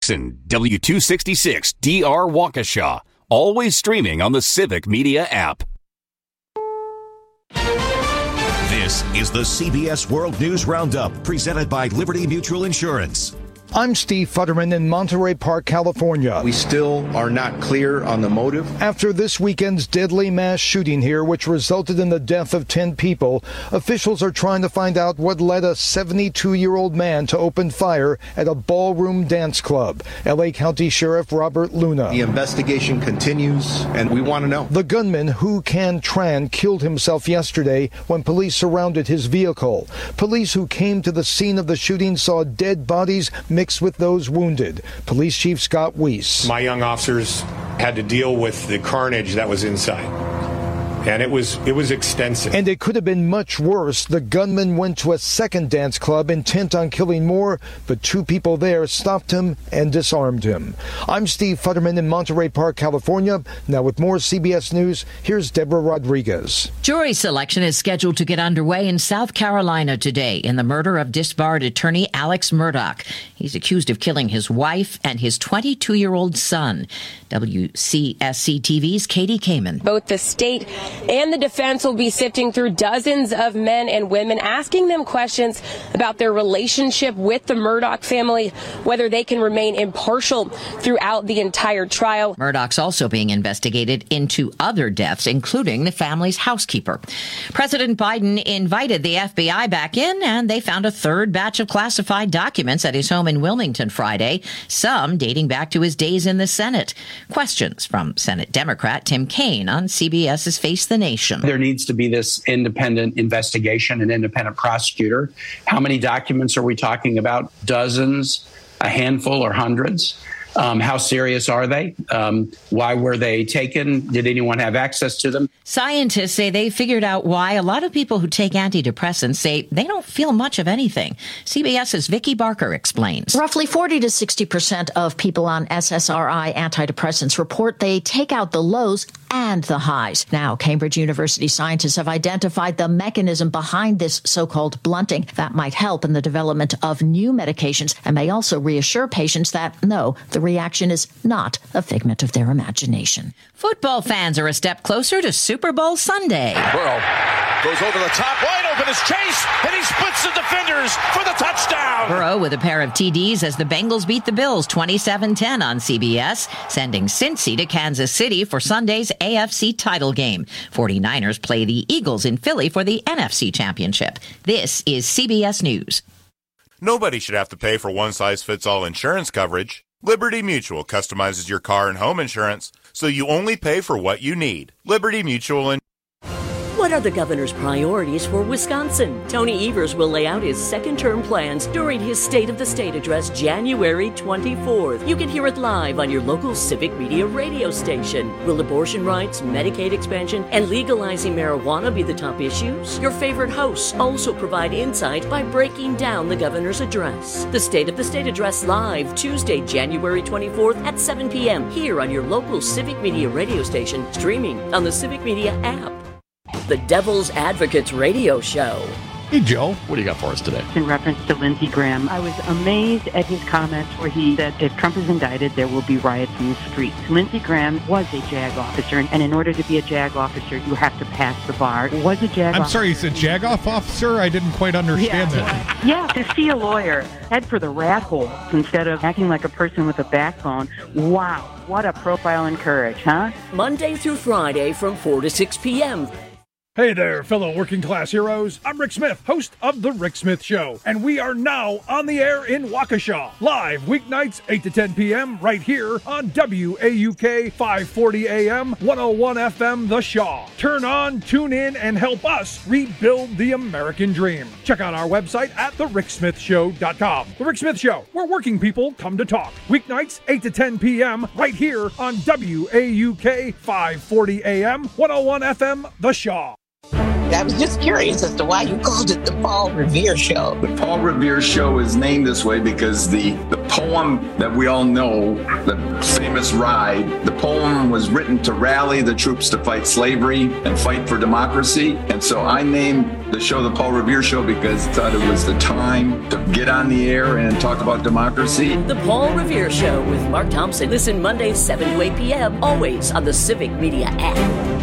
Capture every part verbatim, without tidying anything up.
Jackson, W two sixty-six D R Waukesha. Always streaming on the Civic Media app. This is the C B S World News Roundup, presented by Liberty Mutual Insurance. I'm Steve Futterman in Monterey Park, California. We still are not clear on the motive. After this weekend's deadly mass shooting here, which resulted in the death of ten people, officials are trying to find out what led a seventy-two-year-old man to open fire at a ballroom dance club. L A County Sheriff Robert Luna. The investigation continues, and we want to know. The gunman, Hu Can Tran, killed himself yesterday when police surrounded his vehicle. Police who came to the scene of the shooting saw dead bodies mixed with those wounded. Police Chief Scott Weiss. My young officers had to deal with the carnage that was inside. And it was it was extensive. And it could have been much worse. The gunman went to a second dance club intent on killing more, but two people there stopped him and disarmed him. I'm Steve Futterman in Monterey Park, California. Now with more C B S News, here's Deborah Rodriguez. Jury selection is scheduled to get underway in South Carolina today in the murder of disbarred attorney Alex Murdaugh. He's accused of killing his wife and his twenty-two-year-old son. W C S C T V's Katie Kamen. Both the state and the defense will be sifting through dozens of men and women, asking them questions about their relationship with the Murdaugh family, whether they can remain impartial throughout the entire trial. Murdaugh's also being investigated into other deaths, including the family's housekeeper. President Biden invited the F B I back in, and they found a third batch of classified documents at his home in Wilmington Friday, some dating back to his days in the Senate. Questions from Senate Democrat Tim Kaine on CBS's Face the Nation. There needs to be this independent investigation, an independent prosecutor. How many documents are we talking about? Dozens, a handful, or hundreds? Um, how serious are they? Um, why were they taken? Did anyone have access to them? Scientists say they figured out why a lot of people who take antidepressants say they don't feel much of anything. CBS's Vicki Barker explains. Roughly forty to sixty percent of people on S S R I antidepressants report they take out the lows and the highs. Now, Cambridge University scientists have identified the mechanism behind this so-called blunting that might help in the development of new medications and may also reassure patients that, no, the reaction is not a figment of their imagination. Football fans are a step closer to Super Bowl Sunday. Burrow goes over the top, wide open is Chase, and he splits the defenders for the touchdown. Burrow with a pair of T Ds as the Bengals beat the Bills twenty-seven ten on C B S, sending Cincy to Kansas City for Sunday's A F C title game. forty-niners play the Eagles in Philly for the N F C championship. This is C B S News. Nobody should have to pay for one-size-fits-all insurance coverage. Liberty Mutual customizes your car and home insurance, so you only pay for what you need. Liberty Mutual and What are the governor's priorities for Wisconsin? Tony Evers will lay out his second-term plans during his State of the State address January twenty-fourth. You can hear it live on your local Civic Media radio station. Will abortion rights, Medicaid expansion, and legalizing marijuana be the top issues? Your favorite hosts also provide insight by breaking down the governor's address. The State of the State address live Tuesday, January twenty-fourth at seven p.m. here on your local Civic Media radio station, streaming on the Civic Media app. The Devil's Advocates Radio Show. Hey, Joe, what do you got for us today? In reference to Lindsey Graham, I was amazed at his comments where he said if Trump is indicted, there will be riots in the streets. Lindsey Graham was a JAG officer, and in order to be a JAG officer, you have to pass the bar. Was a JAG I'm officer. sorry, you said JAG-off officer? I didn't quite understand yeah. that. Yeah, to see a lawyer head for the rat hole instead of acting like a person with a backbone. Wow, what a profile in courage, huh? Monday through Friday from four to six p.m. Hey there, fellow working class heroes. I'm Rick Smith, host of The Rick Smith Show, and we are now on the air in Waukesha, live weeknights eight to ten p.m. right here on W A U K five forty A M, one oh one F M The Shaw. Turn on, tune in, and help us rebuild the American dream. Check out our website at the rick smith show dot com. The Rick Smith Show, where working people come to talk. Weeknights eight to ten p.m. right here on W A U K five forty A M, one oh one F M The Shaw. I was just curious as to why you called it the Paul Revere Show. The Paul Revere Show is named this way because the, the poem that we all know, the famous Ride, the poem was written to rally the troops to fight slavery and fight for democracy. And so I named the show The Paul Revere Show because I thought it was the time to get on the air and talk about democracy. The Paul Revere Show with Mark Thompson. Listen Mondays seven to eight p.m. always on the Civic Media app.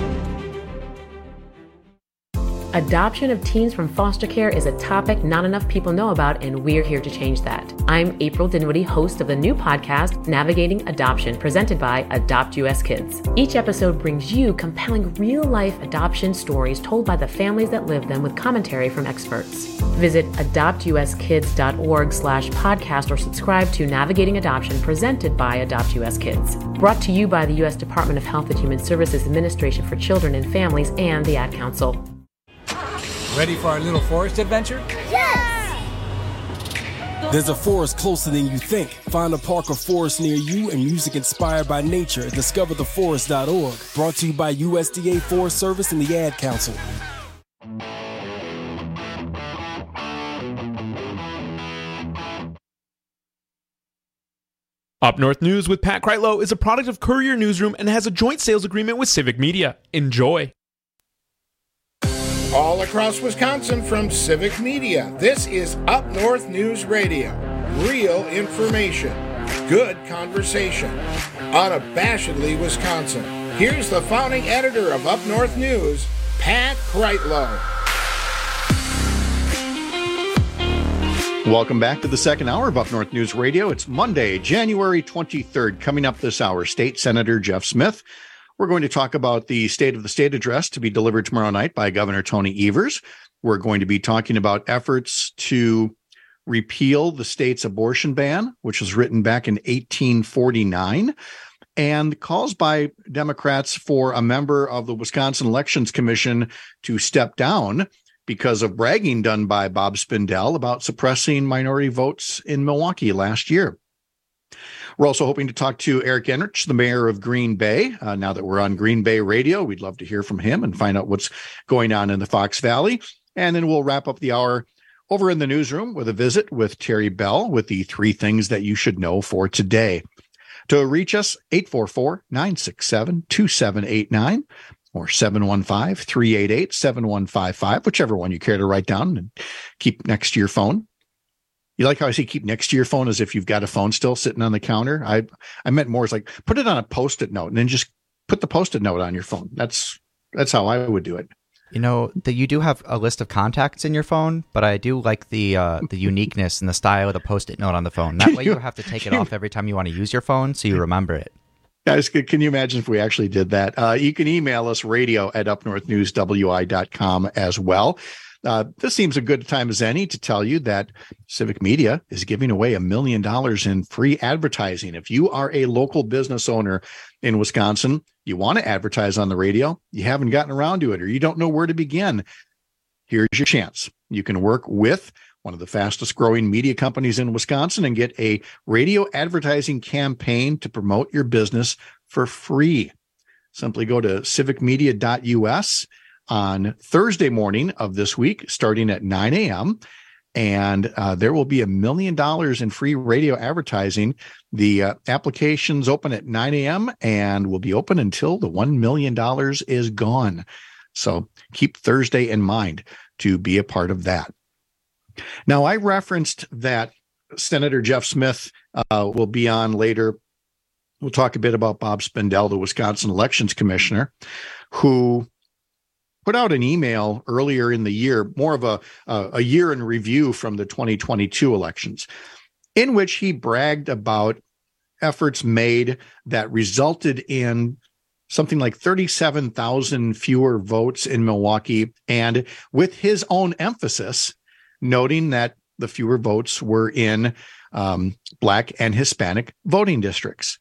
Adoption of teens from foster care is a topic not enough people know about, and we're here to change that. I'm April Dinwiddie, host of the new podcast, Navigating Adoption, presented by Adopt U S Kids. Each episode brings you compelling real-life adoption stories told by the families that live them with commentary from experts. Visit adoptuskids.org slash podcast or subscribe to Navigating Adoption, presented by Adopt U S Kids. Brought to you by the U S Department of Health and Human Services Administration for Children and Families and the Ad Council. Ready for our little forest adventure? Yes! There's a forest closer than you think. Find a park or forest near you and music inspired by nature at discover the forest dot org. Brought to you by U S D A Forest Service and the Ad Council. Up North News with Pat Kreitlow is a product of Courier Newsroom and has a joint sales agreement with Civic Media. Enjoy. All across Wisconsin from Civic Media, this is Up North News Radio. Real information, good conversation, unabashedly Wisconsin. Here's the founding editor of Up North News, Pat Kreitlow. Welcome back to the second hour of Up North News Radio. It's Monday, January twenty-third. Coming up this hour, State Senator Jeff Smith. We're going to talk about the State of the State address to be delivered tomorrow night by Governor Tony Evers. We're going to be talking about efforts to repeal the state's abortion ban, which was written back in eighteen forty-nine, and calls by Democrats for a member of the Wisconsin Elections Commission to step down because of bragging done by Bob Spindell about suppressing minority votes in Milwaukee last year. We're also hoping to talk to Eric Enrich, the mayor of Green Bay. Uh, now that we're on Green Bay Radio, we'd love to hear from him and find out what's going on in the Fox Valley. And then we'll wrap up the hour over in the newsroom with a visit with Terry Bell with the three things that you should know for today. To reach us, eight four four, nine six seven, two seven eight nine or seven one five, three eight eight, seven one five five, whichever one you care to write down and keep next to your phone. You like how I say keep next to your phone as if you've got a phone still sitting on the counter? I I meant more as like put it on a Post-it note and then just put the Post-it note on your phone. That's that's how I would do it. You know, that you do have a list of contacts in your phone, but I do like the uh, the uniqueness and the style of the Post-it note on the phone. That way you don't have to take it off every time you want to use your phone, so you remember it. Guys, can you imagine if we actually did that? Uh, you can email us radio at up north news w i dot com as well. Uh, this seems a good time as any to tell you that Civic Media is giving away a million dollars in free advertising. If you are a local business owner in Wisconsin, you want to advertise on the radio, you haven't gotten around to it, or you don't know where to begin, here's your chance. You can work with one of the fastest growing media companies in Wisconsin and get a radio advertising campaign to promote your business for free. Simply go to civic media dot u s on Thursday morning of this week, starting at nine a.m., and uh, there will be a million dollars in free radio advertising. The uh, applications open at nine a.m. and will be open until the one million dollars is gone. So keep Thursday in mind to be a part of that. Now, I referenced that Senator Jeff Smith uh, will be on later. We'll talk a bit about Bob Spindell, the Wisconsin Elections Commissioner, who put out an email earlier in the year, more of a, a, a year in review from the twenty twenty-two elections, in which he bragged about efforts made that resulted in something like thirty-seven thousand fewer votes in Milwaukee, and with his own emphasis, noting that the fewer votes were in um, Black and Hispanic voting districts.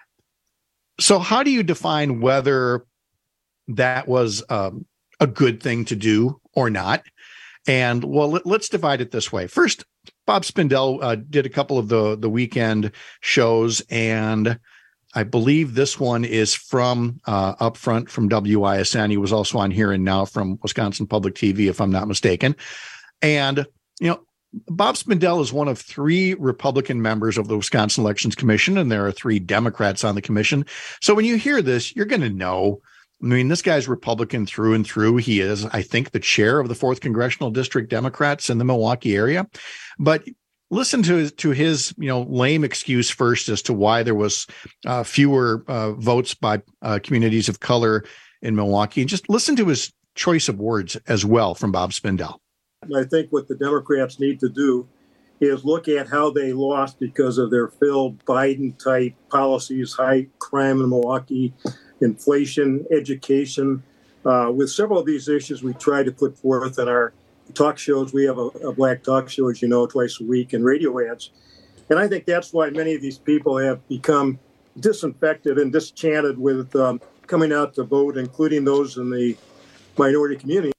So how do you define whether that was um, a good thing to do or not? And well, let, let's divide it this way. First, Bob Spindell uh, did a couple of the, the weekend shows, and I believe this one is from uh, Upfront from W I S N. He was also on Here and Now from Wisconsin Public T V, if I'm not mistaken. And, you know, Bob Spindell is one of three Republican members of the Wisconsin Elections Commission, and there are three Democrats on the commission. So when you hear this, you're going to know. I mean, this guy's Republican through and through. He is, I think, the chair of the fourth Congressional District Democrats in the Milwaukee area. But listen to his, to his, you know, lame excuse first as to why there was uh, fewer uh, votes by uh, communities of color in Milwaukee. And just listen to his choice of words as well from Bob Spindell. I think what the Democrats need to do is look at how they lost because of their failed Biden-type policies, high crime in Milwaukee, inflation, education. Uh, with several of these issues we try to put forth in our talk shows. We have a, a black talk show, as you know, twice a week, and radio ads. And I think that's why many of these people have become disinfected and disenchanted with um, coming out to vote, including those in the minority community.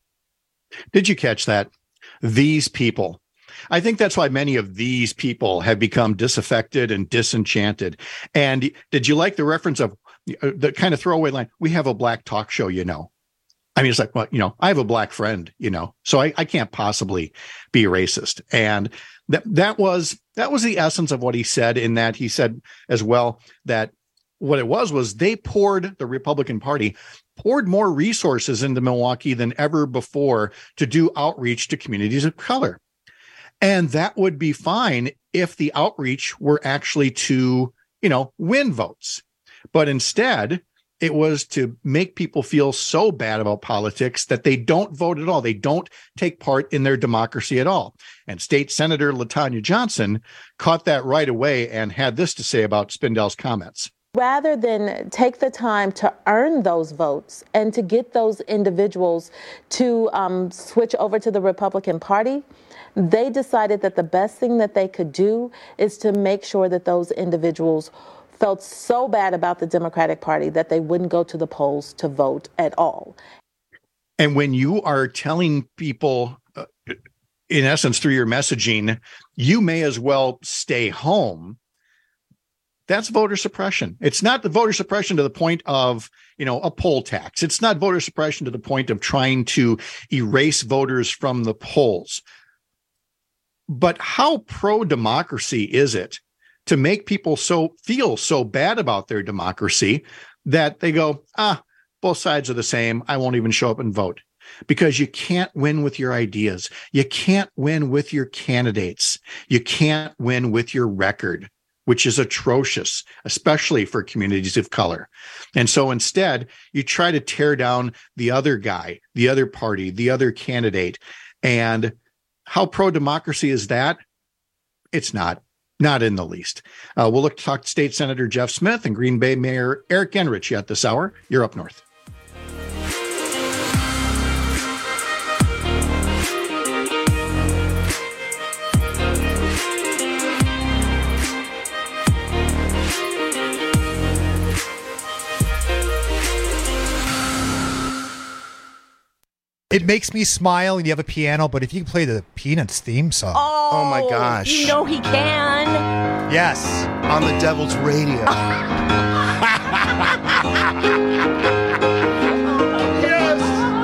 Did you catch that? These people. I think that's why many of these people have become disaffected and disenchanted. And did you like the reference of uh, the kind of throwaway line? We have a black talk show, you know. I mean, it's like, well, you know, I have a black friend, you know, so I, I can't possibly be racist. And that that was that was the essence of what he said, in that he said as well that what it was was they poured, the Republican Party poured more resources into Milwaukee than ever before to do outreach to communities of color. And that would be fine if the outreach were actually to, you know, win votes. But instead, it was to make people feel so bad about politics that they don't vote at all. They don't take part in their democracy at all. And State Senator LaTanya Johnson caught that right away and had this to say about Spindell's comments. Rather than take the time to earn those votes and to get those individuals to um, switch over to the Republican Party, they decided that the best thing that they could do is to make sure that those individuals felt so bad about the Democratic Party that they wouldn't go to the polls to vote at all. And when you are telling people, uh, in essence, through your messaging, you may as well stay home, that's voter suppression. It's not the voter suppression to the point of, you know, a poll tax. It's not voter suppression to the point of trying to erase voters from the polls. But how pro-democracy is it to make people so feel so bad about their democracy that they go, ah, both sides are the same. I won't even show up and vote. Because you can't win with your ideas. You can't win with your candidates. You can't win with your record, which is atrocious, especially for communities of color. And so instead, you try to tear down the other guy, the other party, the other candidate. And how pro-democracy is that? It's not. Not in the least. Uh, we'll look to talk to State Senator Jeff Smith and Green Bay Mayor Eric Genrich yet this hour. You're Up North. It makes me smile, and you have a piano, but if you can play the Peanuts theme song. Oh, oh my gosh. You know he can. Yes. On the Devil's Radio. Yes.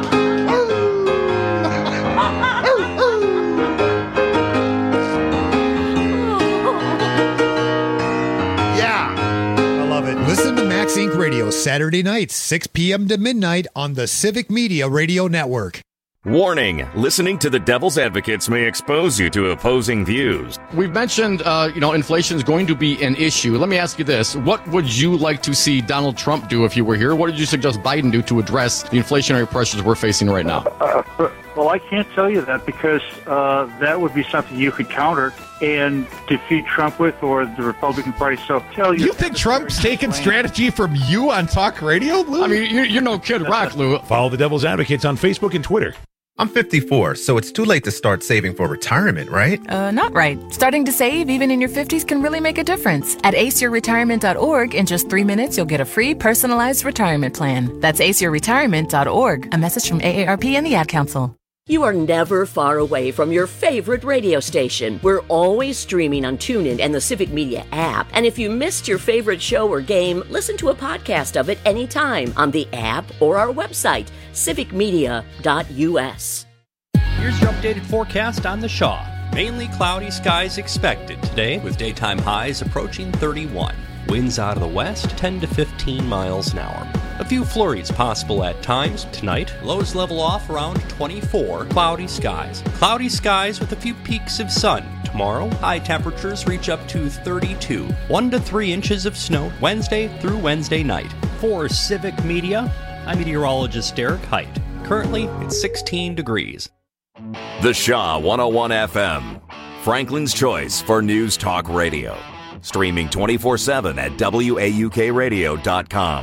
Yeah. I love it. Listen to Max Inc Radio Saturday nights, six p.m. to midnight on the Civic Media Radio Network. Warning, listening to the Devil's Advocates may expose you to opposing views. We've mentioned, uh, you know, inflation is going to be an issue. Let me ask you this. What would you like to see Donald Trump do if you were here? What did you suggest Biden do to address the inflationary pressures we're facing right now? Uh, well, I can't tell you that because uh, that would be something you could counter and defeat Trump with, or the Republican Party. So tell you. You think Trump's taking strategy from you on talk radio, Lou? I mean, you're, you're no Kid Rock, Lou. Follow the Devil's Advocates on Facebook and Twitter. I'm fifty-four, so it's too late to start saving for retirement, right? Uh, not right. Starting to save even in your fifties can really make a difference. At ace your retirement dot org, in just three minutes, you'll get a free personalized retirement plan. That's ace your retirement dot org. A message from A A R P and the Ad Council. You are never far away from your favorite radio station. We're always streaming on TuneIn and the Civic Media app. And if you missed your favorite show or game, listen to a podcast of it anytime on the app or our website, civic media dot u s. Here's your updated forecast on the Shaw. Mainly cloudy skies expected today, with daytime highs approaching thirty-one. Winds out of the west, ten to fifteen miles an hour. A few flurries possible at times. Tonight, lows level off around twenty-four. Cloudy skies. Cloudy skies with a few peaks of sun. Tomorrow, high temperatures reach up to thirty-two. One to three inches of snow Wednesday through Wednesday night. For Civic Media, I'm meteorologist Derek Height. Currently, it's sixteen degrees. The Shaw one oh one F M, Franklin's choice for news talk radio. Streaming twenty-four seven at W A U K radio dot com.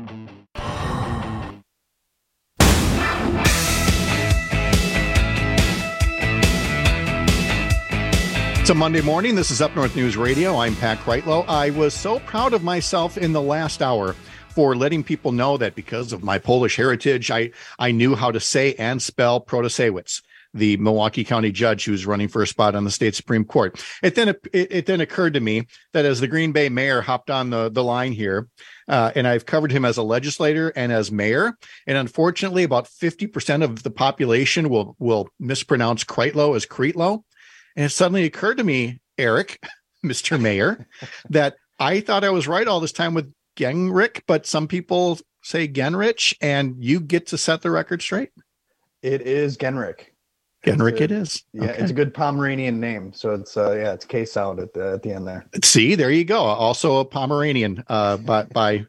It's a Monday morning. This is Up North News Radio. I'm Pat Kreitlow. I was so proud of myself in the last hour for letting people know that because of my Polish heritage, I, I knew how to say and spell Protasiewicz, the Milwaukee County judge who's running for a spot on the state Supreme Court. It then it, it then occurred to me that as the Green Bay mayor hopped on the, the line here, uh, and I've covered him as a legislator and as mayor, and unfortunately about fifty percent of the population will will mispronounce Kreitlow as Kreitlow. And it suddenly occurred to me, Eric, Mister Mayor, that I thought I was right all this time with Genrich, but some people say Genrich, and you get to set the record straight? It is Genrich. Genrich a, it is. Yeah, okay. It's a good Pomeranian name. So it's, uh, yeah, it's K sound at the, at the end there. See, there you go. Also a Pomeranian uh, by, by,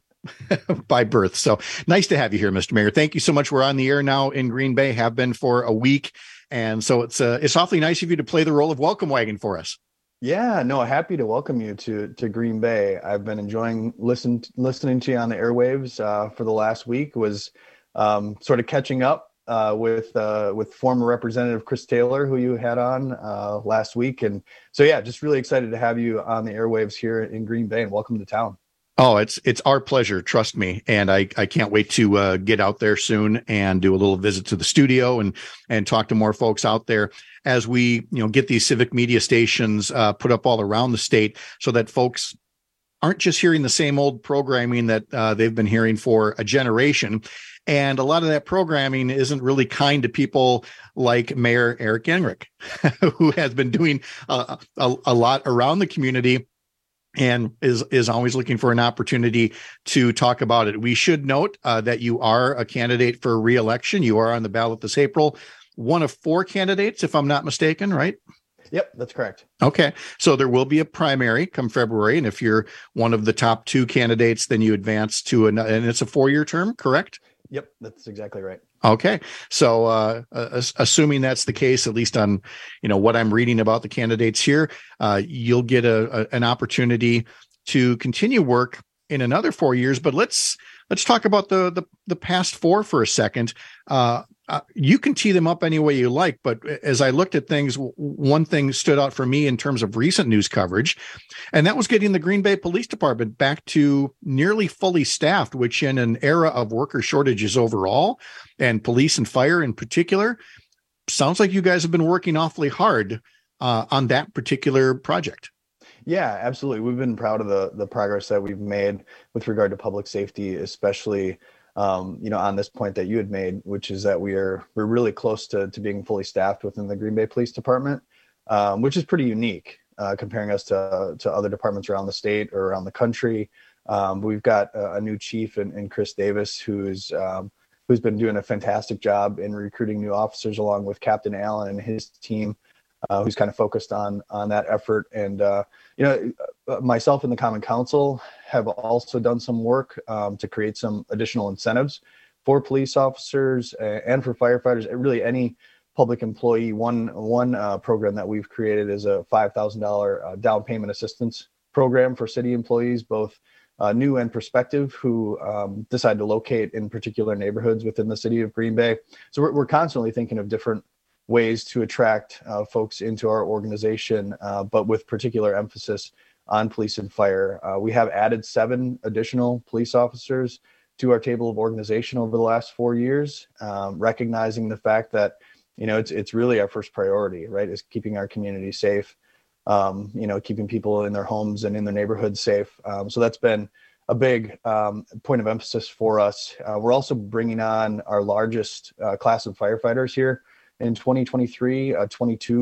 by birth. So nice to have you here, Mister Mayor. Thank you so much. We're on the air now in Green Bay, have been for a week. And so it's uh, it's awfully nice of you to play the role of welcome wagon for us. Yeah, no, happy to welcome you to to Green Bay. I've been enjoying listen, listening to you on the airwaves uh, for the last week. Was um, sort of catching up uh, with uh, with former Representative Chris Taylor, who you had on uh, last week. And so, yeah, just really excited to have you on the airwaves here in Green Bay, and welcome to town. Oh, it's it's our pleasure. Trust me. And I, I can't wait to uh, get out there soon and do a little visit to the studio and and talk to more folks out there as we, you know, get these civic media stations uh, put up all around the state so that folks aren't just hearing the same old programming that uh, they've been hearing for a generation. And a lot of that programming isn't really kind to people like Mayor Eric Genrich, who has been doing uh, a, a lot around the community and is is always looking for an opportunity to talk about it. We should note uh, that you are a candidate for re-election. You are on the ballot this April. One of four candidates, if I'm not mistaken, right? Yep, that's correct. Okay. So there will be a primary come February. And if you're one of the top two candidates, then you advance to an, and it's a four-year term, correct? Yep, that's exactly right. Okay. So uh, uh, assuming that's the case, at least on, you know, what I'm reading about the candidates here, uh, you'll get a, a an opportunity to continue work in another four years. But let's let's talk about the the, the past four for a second. Uh, uh, you can tee them up any way you like. But as I looked at things, w- one thing stood out for me in terms of recent news coverage, and that was getting the Green Bay Police Department back to nearly fully staffed, which in an era of worker shortages overall, and police and fire in particular, sounds like you guys have been working awfully hard uh, on that particular project. Yeah, absolutely. We've been proud of the the progress that we've made with regard to public safety, especially um, you know, on this point that you had made, which is that we are we're really close to to being fully staffed within the Green Bay Police Department, um, which is pretty unique uh, comparing us to to other departments around the state or around the country. Um, we've got a, a new chief in, in Chris Davis, who's um, who's been doing a fantastic job in recruiting new officers, along with Captain Allen and his team, uh, who's kind of focused on on that effort. And uh, you know, myself and the Common Council have also done some work um, to create some additional incentives for police officers and for firefighters. Really, any public employee. One one uh, program that we've created is a five thousand dollars uh, down payment assistance program for city employees, both Uh, new and prospective, who um, decide to locate in particular neighborhoods within the city of Green Bay. So we're, we're constantly thinking of different ways to attract uh, folks into our organization, uh, but with particular emphasis on police and fire. Uh, we have added seven additional police officers to our table of organization over the last four years, um, recognizing the fact that, you know, it's it's really our first priority, right, is keeping our community safe. Um, you know, keeping people in their homes and in their neighborhoods safe. Um, so that's been a big um, point of emphasis for us. Uh, we're also bringing on our largest uh, class of firefighters here in twenty twenty-three, uh, twenty-two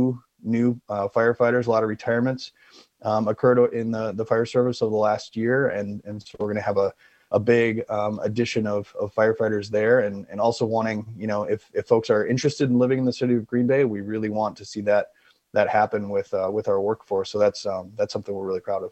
new uh, firefighters, a lot of retirements um, occurred in the, the fire service over the last year. And, and so we're going to have a, a big um, addition of, of firefighters there, and, and also wanting, you know, if, if folks are interested in living in the city of Green Bay, we really want to see that that happen with uh, with our workforce. So that's um, that's something we're really proud of.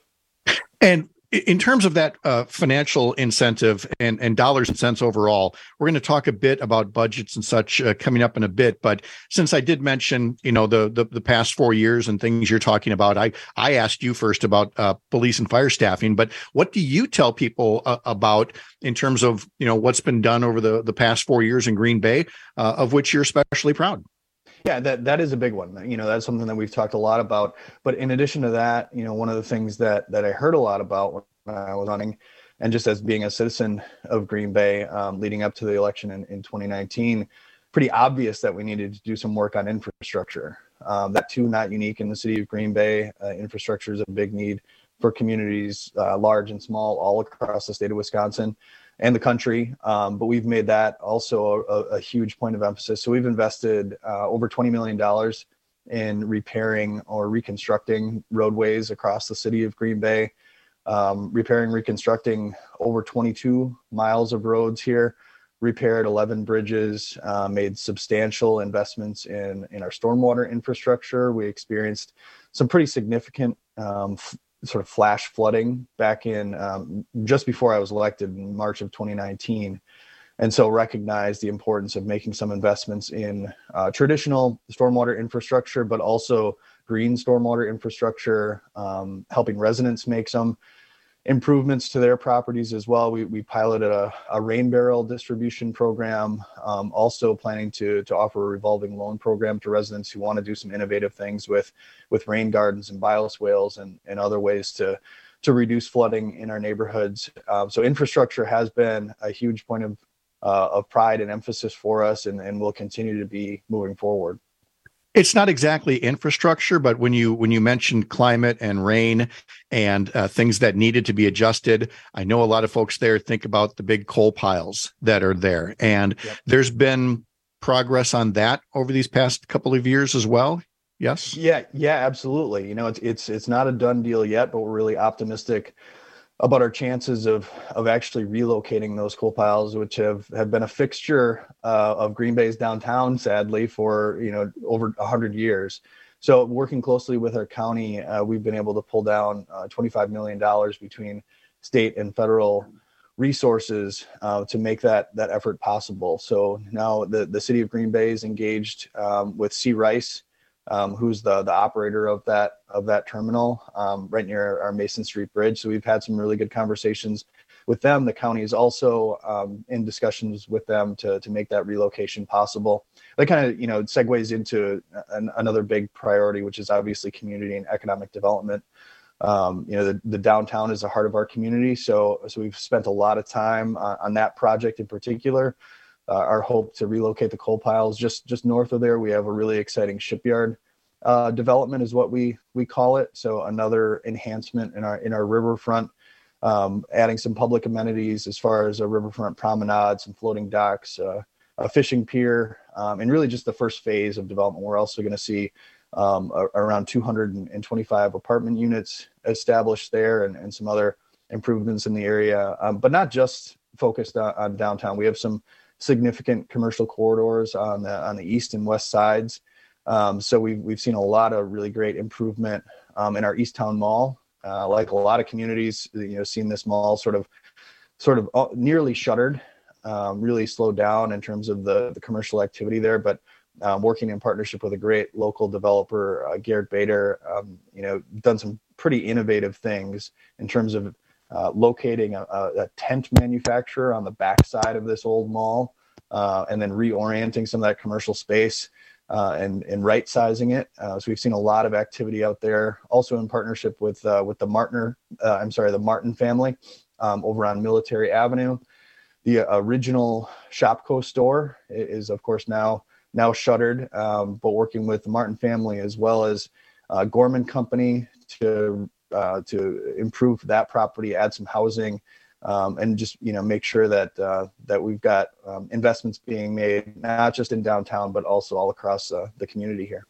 And in terms of that uh, financial incentive and, and dollars and cents overall, we're going to talk a bit about budgets and such uh, coming up in a bit. But since I did mention, you know, the, the the past four years and things you're talking about, I I asked you first about uh, police and fire staffing. But what do you tell people uh, about in terms of, you know, what's been done over the, the past four years in Green Bay, uh, of which you're especially proud? Yeah, that, that is a big one. You know, that's something that we've talked a lot about. But in addition to that, you know, one of the things that that I heard a lot about when I was running, and just as being a citizen of Green Bay um, leading up to the election in, in twenty nineteen, pretty obvious that we needed to do some work on infrastructure. Um, that too, not unique in the city of Green Bay. Uh, infrastructure is a big need for communities, uh, large and small, all across the state of Wisconsin and the country. Um, but we've made that also a, a huge point of emphasis. So we've invested uh, over twenty million dollars in repairing or reconstructing roadways across the city of Green Bay, um, repairing, reconstructing over twenty-two miles of roads here, repaired eleven bridges, uh, made substantial investments in, in our stormwater infrastructure. We experienced some pretty significant um, f- sort of flash flooding back in um, just before I was elected in March of twenty nineteen. And so recognized the importance of making some investments in uh, traditional stormwater infrastructure, but also green stormwater infrastructure, um, helping residents make some improvements to their properties as well. We, we piloted a, a rain barrel distribution program, um, also planning to, to offer a revolving loan program to residents who want to do some innovative things with, with rain gardens and bioswales and, and other ways to, to reduce flooding in our neighborhoods. Um, so infrastructure has been a huge point of, uh, of pride and emphasis for us, and, and will continue to be moving forward. It's not exactly infrastructure, but when you when you mentioned climate and rain and uh, things that needed to be adjusted, I know a lot of folks there think about the big coal piles that are there. And yep. There's been progress on that over these past couple of years as well. Yes? Yeah, yeah, absolutely. You know, it's it's it's not a done deal yet, but we're really optimistic about our chances of of actually relocating those coal piles, which have, have been a fixture uh, of Green Bay's downtown, sadly, for, you know, over one hundred years. So working closely with our county, uh, we've been able to pull down uh, twenty-five million dollars between state and federal resources uh, to make that that effort possible. So now the, the city of Green Bay is engaged um, with C. Rice, Um, who's the the operator of that of that terminal um, right near our Mason Street Bridge. So we've had some really good conversations with them. The county is also um, in discussions with them to to make that relocation possible. That kind of, you know, segues into an, another big priority, which is obviously community and economic development. Um, you know, the, the downtown is the heart of our community, so so we've spent a lot of time on, on that project in particular. Uh, our hope to relocate the coal piles just just north of there. We have a really exciting shipyard uh, development, is what we we call it. So another enhancement in our in our riverfront, um, adding some public amenities as far as a riverfront promenade, some floating docks, uh, a fishing pier, um, and really just the first phase of development. We're also going to see um, a, around two hundred twenty-five apartment units established there, and, and some other improvements in the area, um, but not just focused on, on downtown. We have some significant commercial corridors on the on the east and west sides. Um, so we've we've seen a lot of really great improvement um, in our East Town Mall. Uh, like a lot of communities, you know, seen this mall sort of sort of nearly shuttered, um, really slowed down in terms of the the commercial activity there. But um, working in partnership with a great local developer, uh, Garrett Bader, um, you know, done some pretty innovative things in terms of Uh, locating a, a tent manufacturer on the backside of this old mall, uh, and then reorienting some of that commercial space uh, and, and right sizing it. Uh, so we've seen a lot of activity out there, also in partnership with uh, with the Martiner, uh, I'm sorry, the Martin family um, over on Military Avenue. The uh, original Shopko store is, of course, now now shuttered, um, but working with the Martin family as well as uh, Gorman Company to Uh, to improve that property, add some housing, um, and just, you know, make sure that uh, that we've got um, investments being made, not just in downtown, but also all across uh, the community here.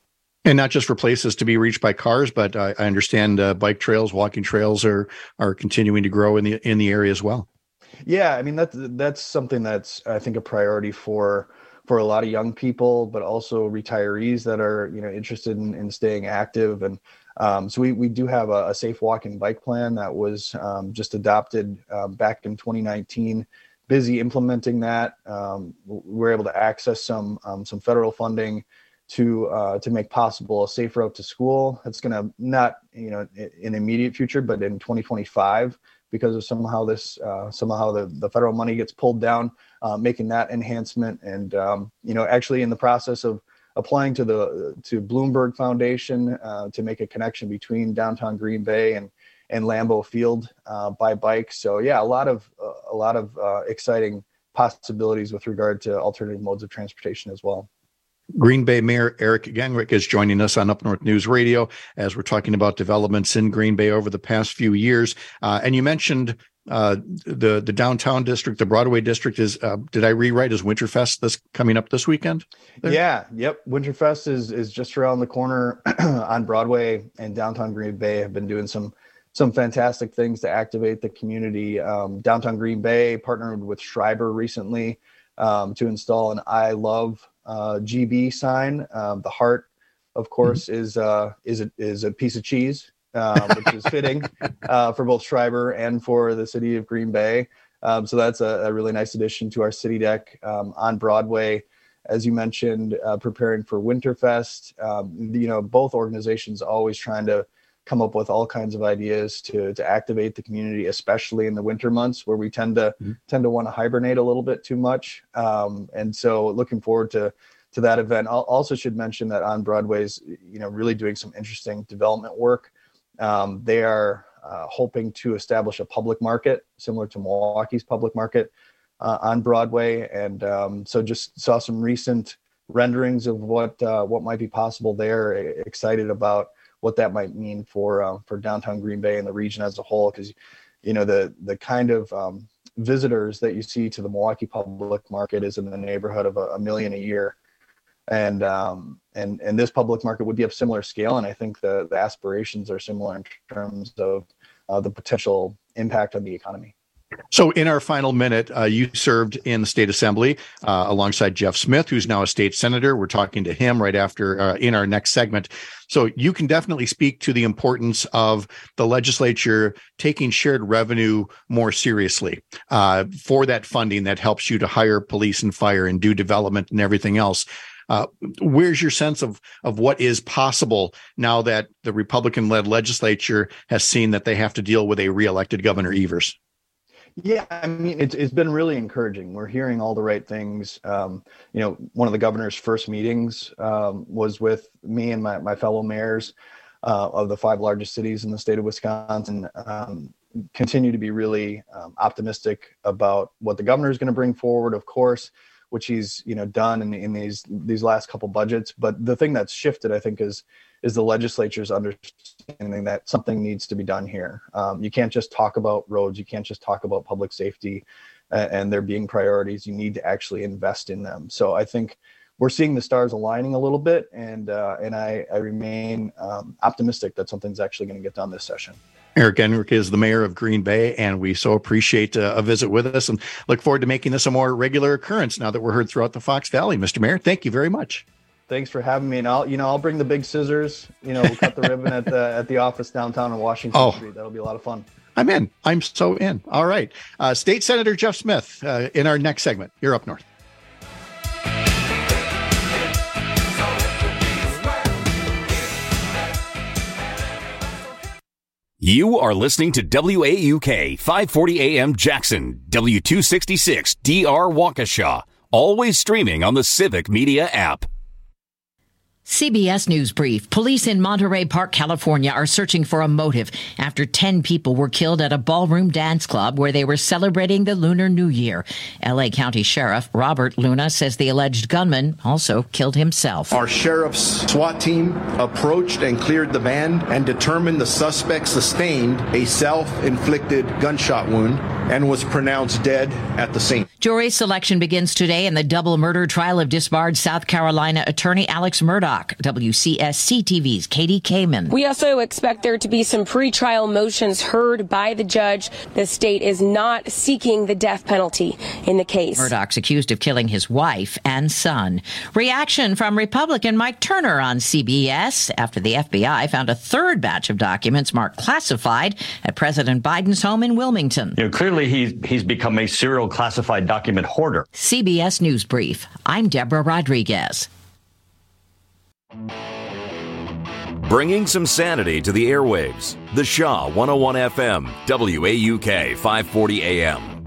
And not just for places to be reached by cars, but uh, I understand uh, bike trails, walking trails are are continuing to grow in the in the area as well. Yeah, I mean that's that's something that's I think a priority for for a lot of young people, but also retirees that are you know interested in, in staying active. And um, so we we do have a, a safe walking bike plan that was um, just adopted um, back in twenty nineteen. Busy implementing that. Um, we're able to access some um, some federal funding to uh, to make possible a safe route to school. It's going to not, you know, in immediate future, but in twenty twenty-five, because of somehow this, uh, somehow the, the federal money gets pulled down, uh, making that enhancement. And, um, you know, actually in the process of applying to the to Bloomberg Foundation uh, to make a connection between downtown Green Bay and and Lambeau Field uh, by bike. So yeah, a lot of uh, a lot of uh, exciting possibilities with regard to alternative modes of transportation as well. Green Bay Mayor Eric Genrich is joining us on Up North News Radio as we're talking about developments in Green Bay over the past few years. Uh, and you mentioned uh, the the downtown district, the Broadway district is. Uh, did I rewrite? Is Winterfest this coming up this weekend? There? Yeah. Yep. Winterfest is is just around the corner on Broadway, and downtown Green Bay have been doing some. some fantastic things to activate the community. Um, downtown Green Bay partnered with Schreiber recently um, to install an I Love uh, G B sign. Um, the heart, of course, mm-hmm. is uh, is a, is a piece of cheese, uh, which is fitting uh, for both Schreiber and for the city of Green Bay. Um, so that's a, a really nice addition to our city deck um, on Broadway. As you mentioned, uh, preparing for Winterfest. Um, you know, both organizations always trying to come up with all kinds of ideas to to activate the community, especially in the winter months where we tend to mm-hmm. tend to want to hibernate a little bit too much. Um, and so looking forward to to that event. I also should mention that on Broadway's, you know, really doing some interesting development work. Um, they are uh, hoping to establish a public market similar to Milwaukee's public market uh, on Broadway. And um, so just saw some recent renderings of what uh, what might be possible there. Excited about what that might mean for uh, for downtown Green Bay and the region as a whole, because you know the the kind of um, visitors that you see to the Milwaukee public market is in the neighborhood of a, a million a year, and um, and and this public market would be of similar scale, and I think the the aspirations are similar in terms of uh, the potential impact on the economy. So in our final minute, uh, you served in the state assembly uh, alongside Jeff Smith, who's now a state senator. We're talking to him right after uh, in our next segment. So you can definitely speak to the importance of the legislature taking shared revenue more seriously uh, for that funding that helps you to hire police and fire and do development and everything else. Uh, where's your sense of of what is possible now that the Republican-led legislature has seen that they have to deal with a reelected Governor Evers? Yeah, I mean, it's it's been really encouraging. We're hearing all the right things. Um, you know, one of the governor's first meetings um, was with me and my, my fellow mayors uh, of the five largest cities in the state of Wisconsin. Um, continue to be really um, optimistic about what the governor is going to bring forward, of course, which he's you know done in, in these these last couple budgets. But the thing that's shifted, I think, is is the legislature's understanding that something needs to be done here. Um, you can't just talk about roads. You can't just talk about public safety uh, and there being priorities. You need to actually invest in them. So I think we're seeing the stars aligning a little bit, and uh, and I, I remain um, optimistic that something's actually going to get done this session. Eric Genrich is the mayor of Green Bay, and we so appreciate uh, a visit with us and look forward to making this a more regular occurrence now that we're heard throughout the Fox Valley. Mister Mayor, thank you very much. Thanks for having me, and I'll you know I'll bring the big scissors. You know, we'll cut the ribbon at the at the office downtown in Washington oh, Street. That'll be a lot of fun. I'm in. I'm so in. All right, uh, State Senator Jeff Smith uh, in our next segment. You're up north. You are listening to W A U K five forty A M Jackson, W two sixty-six D R Waukesha, always streaming on the Civic Media app. C B S News Brief. Police in Monterey Park, California are searching for a motive after ten people were killed at a ballroom dance club where they were celebrating the Lunar New Year. L A County Sheriff Robert Luna says the alleged gunman also killed himself. Our sheriff's SWAT team approached and cleared the van and determined the suspect sustained a self-inflicted gunshot wound and was pronounced dead at the scene. Jury selection begins today in the double murder trial of disbarred South Carolina attorney Alex Murdaugh. Murdoch, W C S C T V's Katie Kamen. We also expect there to be some pretrial motions heard by the judge. The state is not seeking the death penalty in the case. Murdoch's accused of killing his wife and son. Reaction from Republican Mike Turner on C B S after the F B I found a third batch of documents marked classified at President Biden's home in Wilmington. You know, clearly he's, he's become a serial classified document hoarder. C B S News Brief. I'm Deborah Rodriguez. Bringing some sanity to the airwaves. The Shaw one oh one F M, W A U K five forty A M.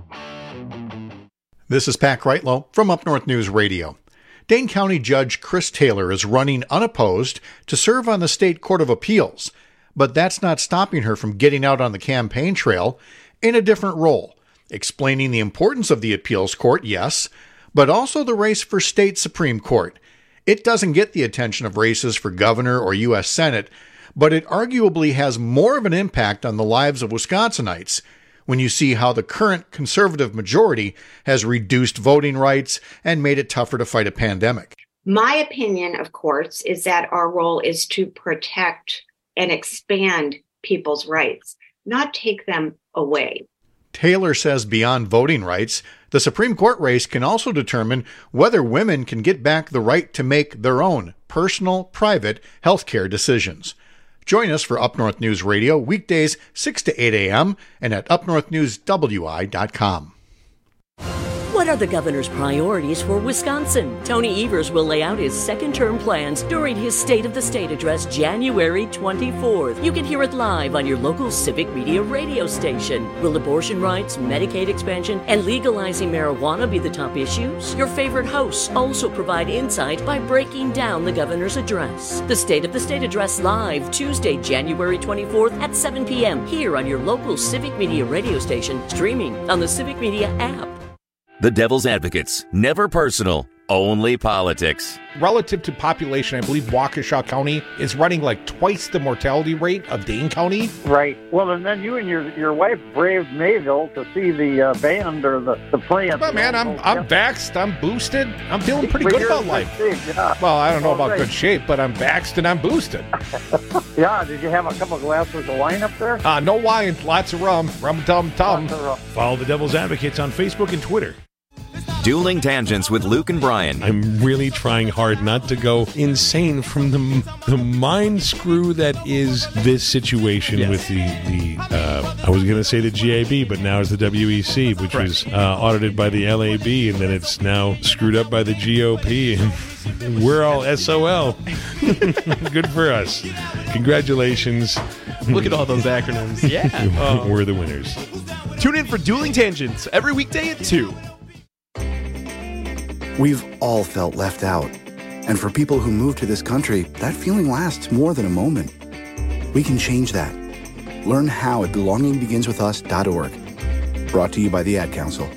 This is Pat Kreitlow from Up North News Radio. Dane County Judge Chris Taylor is running unopposed to serve on the State Court of Appeals, but that's not stopping her from getting out on the campaign trail in a different role, explaining the importance of the appeals court, yes, but also the race for state Supreme Court. It doesn't get the attention of races for governor or U S Senate, but it arguably has more of an impact on the lives of Wisconsinites when you see how the current conservative majority has reduced voting rights and made it tougher to fight a pandemic. My opinion, of course, is that our role is to protect and expand people's rights, not take them away. Taylor says beyond voting rights, the Supreme Court race can also determine whether women can get back the right to make their own personal, private health care decisions. Join us for Up North News Radio weekdays six to eight a.m. and at up north news w i dot com. What are the governor's priorities for Wisconsin? Tony Evers will lay out his second-term plans during his State of the State address January twenty-fourth. You can hear it live on your local Civic Media radio station. Will abortion rights, Medicaid expansion, and legalizing marijuana be the top issues? Your favorite hosts also provide insight by breaking down the governor's address. The State of the State address live Tuesday, January twenty-fourth at seven p.m. here on your local Civic Media radio station, streaming on the Civic Media app. The Devil's Advocates. Never personal, only politics. Relative to population, I believe Waukesha County is running like twice the mortality rate of Dane County. Right. Well, and then you and your your wife braved Mayville to see the uh, band or the, the plant. But man, I'm I'm vaxxed, I'm boosted, I'm feeling pretty But good you're about in life. good shape, yeah. Well, I don't know All about right. good shape, but I'm vaxxed and I'm boosted. Yeah, did you have a couple glasses of wine up there? Uh, no wine, lots of rum, rum tum tum. Follow the Devil's Advocates on Facebook and Twitter. Dueling Tangents with Luke and Brian. I'm really trying hard not to go insane from the the mind screw that is this situation Yes. with the the. Uh, I was going to say the G A B, but now it's the W E C, which Right. was uh, audited by the L A B, and then it's now screwed up by the G O P, and we're all S O L. Good for us. Congratulations. Look at all those acronyms. Yeah. Oh. We're the winners. Tune in for Dueling Tangents every weekday at two. We've all felt left out. And for people who move to this country, that feeling lasts more than a moment. We can change that. Learn how at belonging begins with us dot org. Brought to you by the Ad Council.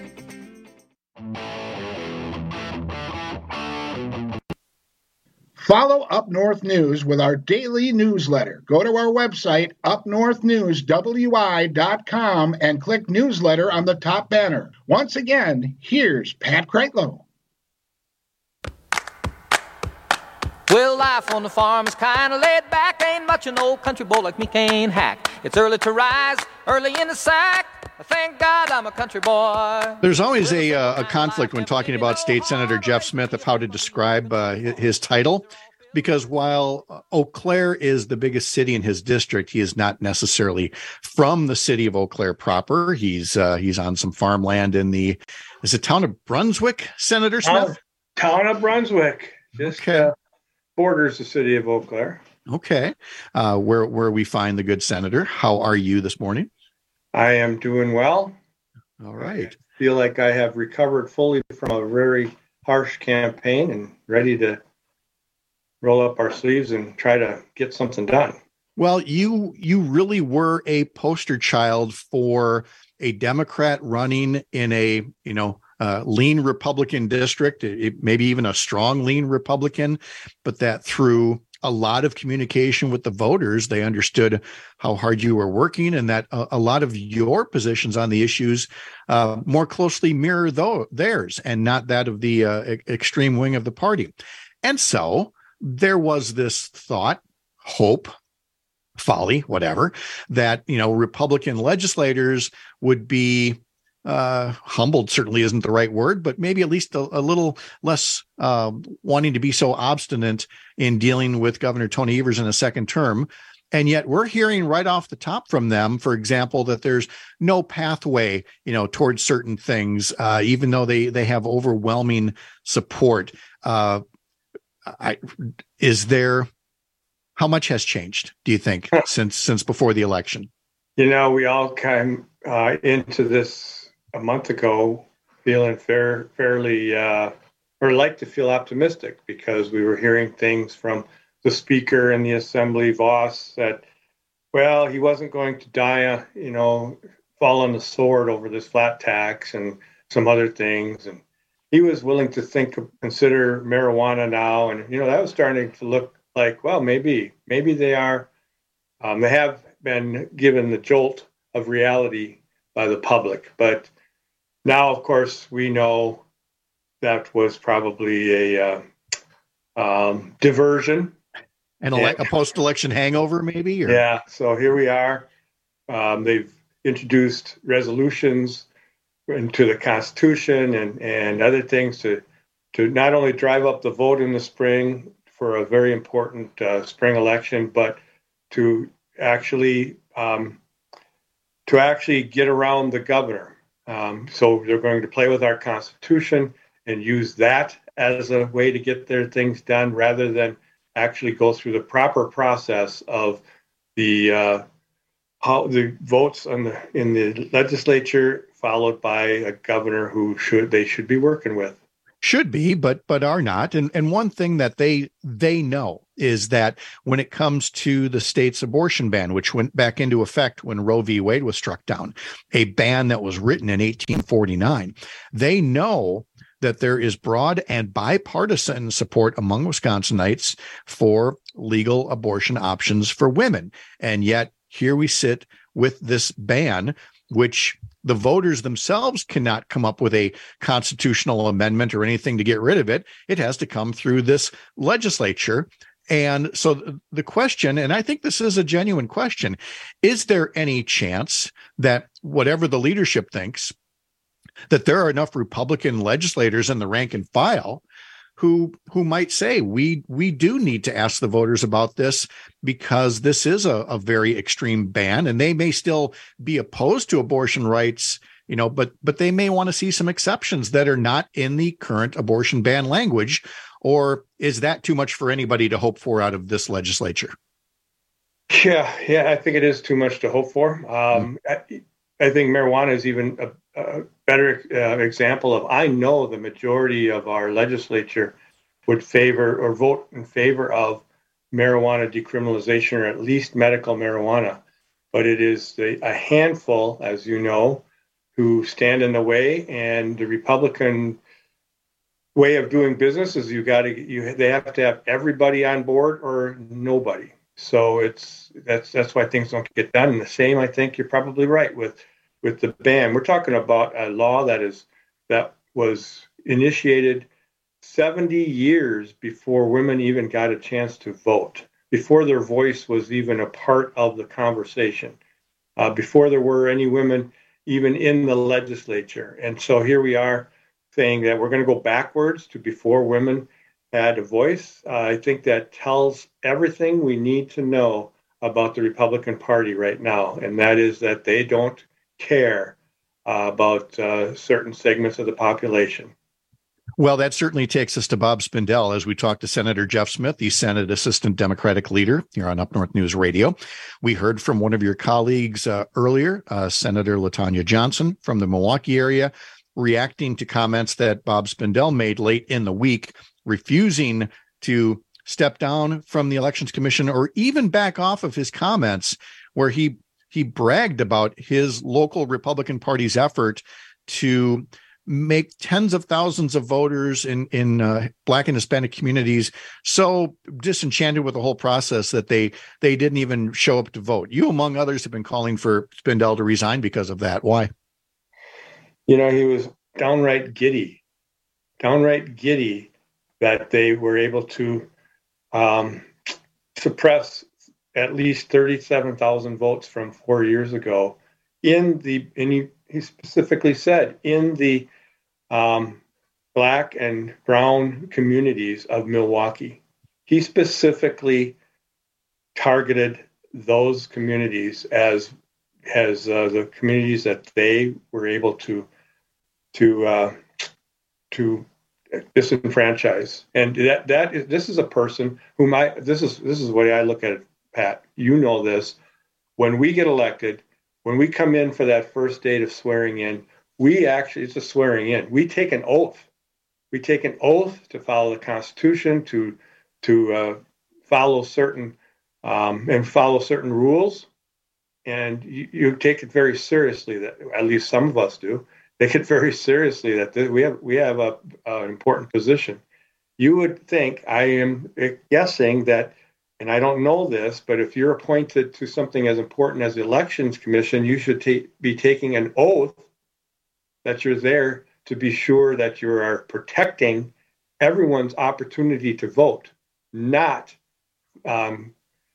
Follow Up North News with our daily newsletter. Go to our website, up north news w i dot com, and click newsletter on the top banner. Once again, here's Pat Kreitlow. Well, life on the farm is kind of laid back. Ain't much an old country boy like me can hack. It's early to rise, early in the sack. Thank God I'm a country boy. There's always a, uh, a conflict when talking about State Senator Jeff Smith of how to describe uh, his title, because while Eau Claire is the biggest city in his district, he is not necessarily from the city of Eau Claire proper. He's uh, he's on some farmland in the, is it town of Brunswick, Senator Smith? Town of Brunswick. Just Okay. uh, borders the city of Eau Claire. Okay. Uh, where, where we find the good senator. How are you this morning? I am doing well. All right. I feel like I have recovered fully from a very harsh campaign and ready to roll up our sleeves and try to get something done. Well, you you really were a poster child for a Democrat running in a, you know, uh, lean Republican district, it, maybe even a strong lean Republican, but that through a lot of communication with the voters, they understood how hard you were working, and that a, a lot of your positions on the issues uh, more closely mirror though, theirs and not that of the uh, e- extreme wing of the party. And so there was this thought, hope, folly, whatever, that, you know, Republican legislators would be uh, humbled, certainly isn't the right word, but maybe at least a, a little less uh, wanting to be so obstinate in dealing with Governor Tony Evers in a second term. And yet we're hearing right off the top from them, for example, that there's no pathway, you know, towards certain things, uh, even though they, they have overwhelming support. Uh, I, is there, how much has changed, do you think, since since before the election? You know, we all came uh, into this a month ago feeling fair, fairly, uh, or like to feel optimistic, because we were hearing things from the Speaker in the Assembly, Voss, that, well, he wasn't going to die, uh, you know, fall on the sword over this flat tax and some other things. And he was willing to think, consider marijuana now. And, you know, that was starting to look like, well, maybe, maybe they are, um, they have been given the jolt of reality by the public. But now, of course, we know that was probably a uh, um, diversion. And ele- a post-election hangover, maybe? Or? Yeah, so here we are. Um, they've introduced resolutions into the Constitution and, and other things to, to not only drive up the vote in the spring for a very important uh, spring election, but to actually um, to actually get around the governor. Um, so they're going to play with our Constitution and use that as a way to get their things done, rather than actually go through the proper process of the uh, how the votes on the in the legislature, followed by a governor who should they should be working with. Should be, but but are not. And and one thing that they they know is that when it comes to the state's abortion ban, which went back into effect when Roe v. Wade was struck down, a ban that was written in eighteen forty-nine, they know that there is broad and bipartisan support among Wisconsinites for legal abortion options for women. And yet here we sit with this ban, which the voters themselves cannot come up with a constitutional amendment or anything to get rid of it. It has to come through this legislature. And so the question, and I think this is a genuine question, is there any chance that whatever the leadership thinks, that there are enough Republican legislators in the rank and file who who might say we we do need to ask the voters about this, because this is a, a very extreme ban, and they may still be opposed to abortion rights, you know, but but they may want to see some exceptions that are not in the current abortion ban language. Or is that too much for anybody to hope for out of this legislature? Yeah, yeah, I think it is too much to hope for. Um, mm-hmm. I, I think marijuana is even a, a better uh, example of, I know the majority of our legislature would favor or vote in favor of marijuana decriminalization, or at least medical marijuana. But it is the, a handful, as you know, who stand in the way. And the Republican way of doing business is you got to you they have to have everybody on board or nobody. So it's that's that's why things don't get done. And the same, I think you're probably right with with the ban. We're talking about a law that is that was initiated seventy years before women even got a chance to vote, before their voice was even a part of the conversation, uh, before there were any women even in the legislature. And so here we are saying that we're going to go backwards to before women had a voice. Uh, I think that tells everything we need to know about the Republican Party right now, and that is that they don't care uh, about uh, certain segments of the population. Well, that certainly takes us to Bob Spindell as we talk to Senator Jeff Smith, the Senate Assistant Democratic Leader here on Up North News Radio. We heard from one of your colleagues uh, earlier, uh, Senator LaTanya Johnson from the Milwaukee area, reacting to comments that Bob Spindell made late in the week, refusing to step down from the Elections Commission or even back off of his comments, where he he bragged about his local Republican Party's effort to make tens of thousands of voters in in uh, Black and Hispanic communities so disenchanted with the whole process that they they didn't even show up to vote. You, among others, have been calling for Spindell to resign because of that. Why? You know, he was downright giddy, downright giddy that they were able to um, suppress at least thirty-seven thousand votes from four years ago in the, and he, he specifically said, in the um, Black and brown communities of Milwaukee. He specifically targeted those communities as as uh, the communities that they were able to to uh, to disenfranchise, and that that is this is a person whom I this is this is the way I look at it, Pat. You know this. When we get elected, when we come in for that first date of swearing in, we actually it's a swearing in. We take an oath. We take an oath to follow the Constitution, to to uh, follow certain um, and follow certain rules, and you, you take it very seriously. That at least some of us do. Take it very seriously that th- we have we have a, a an important position. You would think, I am guessing that, and I don't know this, but if you're appointed to something as important as the Elections Commission, you should ta- be taking an oath that you're there to be sure that you are protecting everyone's opportunity to vote, not um,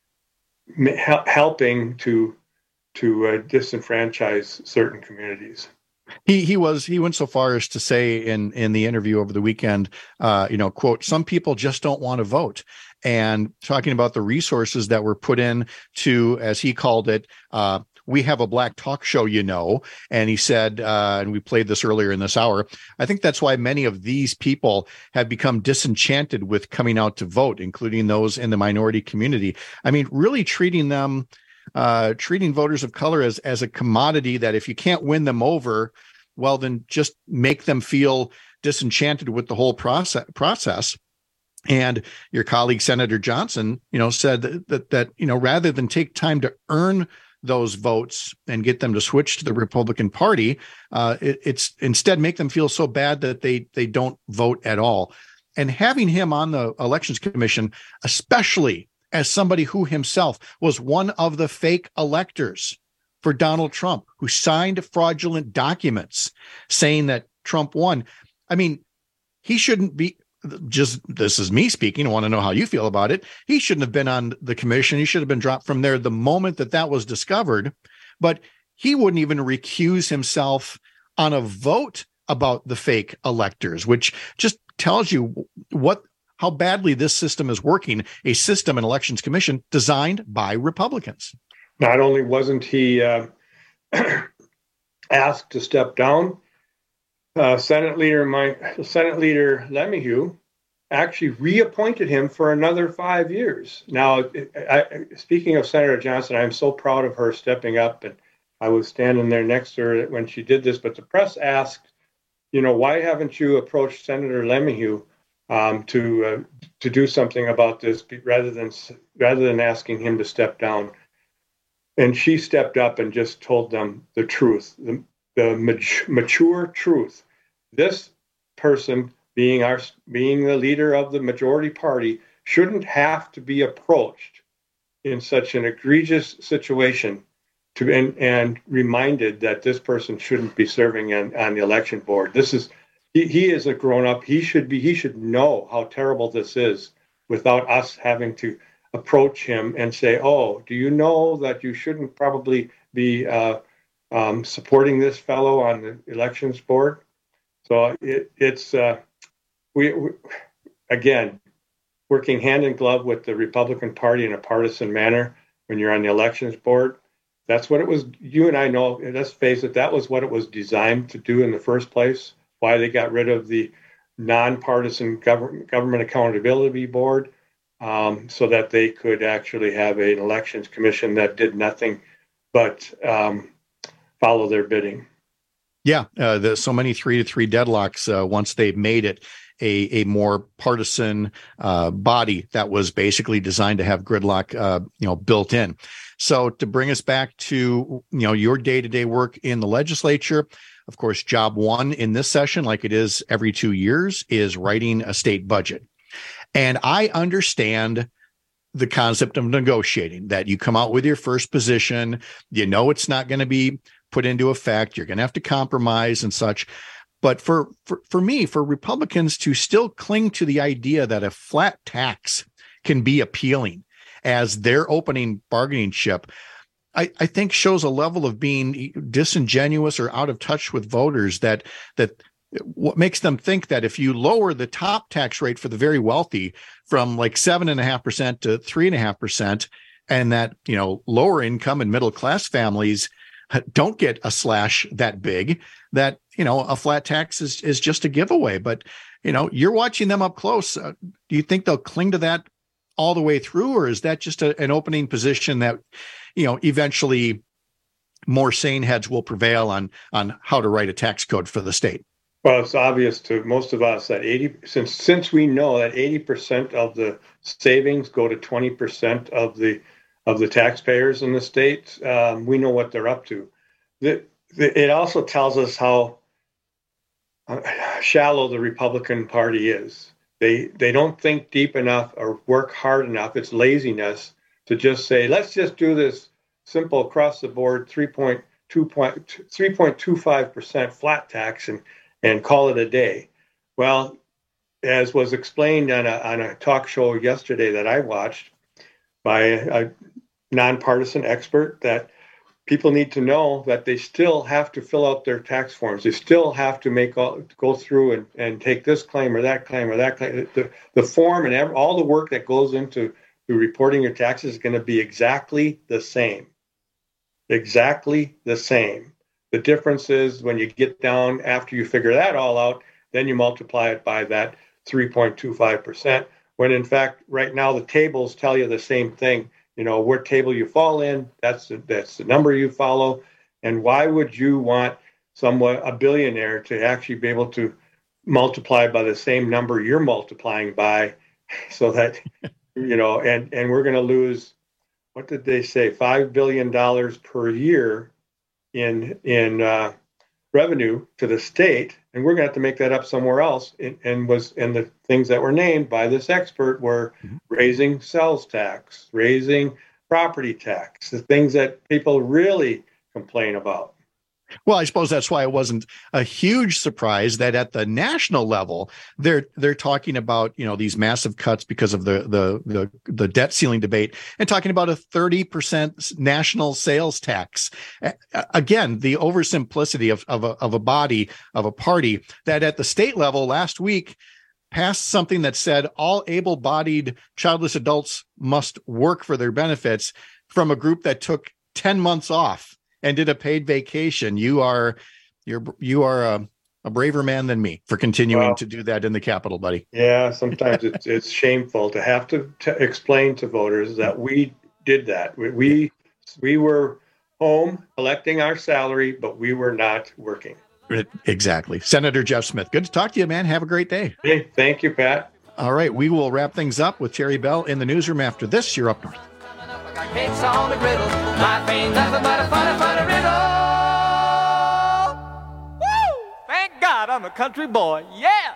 hel- helping to to uh, disenfranchise certain communities. He he was he went so far as to say in in the interview over the weekend, uh, you know, quote, some people just don't want to vote, and talking about the resources that were put in to, as he called it, uh, we have a black talk show, you know, and he said, uh, and we played this earlier in this hour, I think that's why many of these people have become disenchanted with coming out to vote, including those in the minority community. I mean, really treating them, uh, treating voters of color as, as a commodity that if you can't win them over, well, then just make them feel disenchanted with the whole process process. And your colleague, Senator Johnson, you know, said that, that, that you know, rather than take time to earn those votes and get them to switch to the Republican Party, uh, it, it's instead make them feel so bad that they they don't vote at all. And having him on the Elections Commission, especially as somebody who himself was one of the fake electors for Donald Trump, who signed fraudulent documents saying that Trump won. I mean, he shouldn't be. Just this is me speaking. I want to know how you feel about it. He shouldn't have been on the commission. He should have been dropped from there the moment that that was discovered. But he wouldn't even recuse himself on a vote about the fake electors, which just tells you what how badly this system is working. A system, an elections commission designed by Republicans. Not only wasn't he uh, asked to step down, Uh, Senate Leader my Senate Leader LeMahieu actually reappointed him for another five years. Now, I, speaking of Senator Johnson, I'm so proud of her stepping up, and I was standing there next to her when she did this. But the press asked, you know, why haven't you approached Senator LeMahieu um, to uh, to do something about this rather than rather than asking him to step down? And she stepped up and just told them the truth, the, the mat- mature truth. This person, being our being the leader of the majority party, shouldn't have to be approached in such an egregious situation to and, and reminded that this person shouldn't be serving on, on the election board. This is he, he is a grown up. He should be he should know how terrible this is without us having to approach him and say, "Oh, do you know that you shouldn't probably be uh, um, supporting this fellow on the elections board?" So it, it's uh, we, we again working hand in glove with the Republican Party in a partisan manner when you're on the elections board. That's what it was. You and I know. Let's face it. That was what it was designed to do in the first place. Why they got rid of the nonpartisan government government accountability board, um, so that they could actually have an elections commission that did nothing but um, follow their bidding. Yeah, uh, there's so many three to three deadlocks uh, once they've made it a a more partisan uh, body that was basically designed to have gridlock, uh, you know, built in. So to bring us back to, you know, your day-to-day work in the legislature, of course, job one in this session, like it is every two years, is writing a state budget. And I understand the concept of negotiating, that you come out with your first position, you know, it's not going to be put into effect. You're going to have to compromise and such. But for, for, for me, for Republicans to still cling to the idea that a flat tax can be appealing as their opening bargaining chip, I, I think shows a level of being disingenuous or out of touch with voters that that what makes them think that if you lower the top tax rate for the very wealthy from like seven and a half percent to three and a half percent, and that, you know, lower income and middle class families don't get a slash that big, that, you know, a flat tax is, is just a giveaway. But, you know, you're watching them up close. Uh, do you think they'll cling to that all the way through, or is that just a, an opening position that, you know, eventually more sane heads will prevail on on how to write a tax code for the state? Well, it's obvious to most of us that eighty since since we know that eighty percent of the savings go to twenty percent of the of the taxpayers in the state, um, we know what they're up to. The, the, it also tells us how uh, shallow the Republican Party is. They they don't think deep enough or work hard enough. It's laziness to just say, let's just do this simple across the board three point two five percent flat tax and, and call it a day. Well, as was explained on a, on a talk show yesterday that I watched by a, a nonpartisan expert, that people need to know that they still have to fill out their tax forms. They still have to make all, go through and, and take this claim or that claim or that claim. The, the form and every, all the work that goes into reporting your taxes is going to be exactly the same. Exactly the same. The difference is when you get down after you figure that all out, then you multiply it by that three point two five percent, when in fact, right now, the tables tell you the same thing. You know, what table you fall in, that's the, that's the number you follow. And why would you want someone, a billionaire, to actually be able to multiply by the same number you're multiplying by, so that, you know, and, and we're going to lose, what did they say, five billion dollars per year in in uh, revenue to the state, and we're going to have to make that up somewhere else. And, and was and the things that were named by this expert were mm-hmm. raising sales tax, raising property tax, the things that people really complain about. Well, I suppose that's why it wasn't a huge surprise that at the national level, they're they're talking about, you know, these massive cuts because of the the the, the debt ceiling debate, and talking about a thirty percent national sales tax. Again, the oversimplicity of of a, of a body of a party that at the state level last week passed something that said all able-bodied childless adults must work for their benefits, from a group that took ten months off and did a paid vacation. You are, you're, you are a, a braver man than me for continuing well, to do that in the Capitol, buddy. Yeah, sometimes it's it's shameful to have to, to explain to voters that we did that. We, we we were home collecting our salary, but we were not working. Exactly. Senator Jeff Smith, good to talk to you, man. Have a great day. Hey, thank you, Pat. All right, we will wrap things up with Terry Bell in the newsroom after this. You're Up North. Got cakes on the griddle. Life ain't nothing but a funny, funny riddle. Woo! Thank God I'm a country boy. Yes!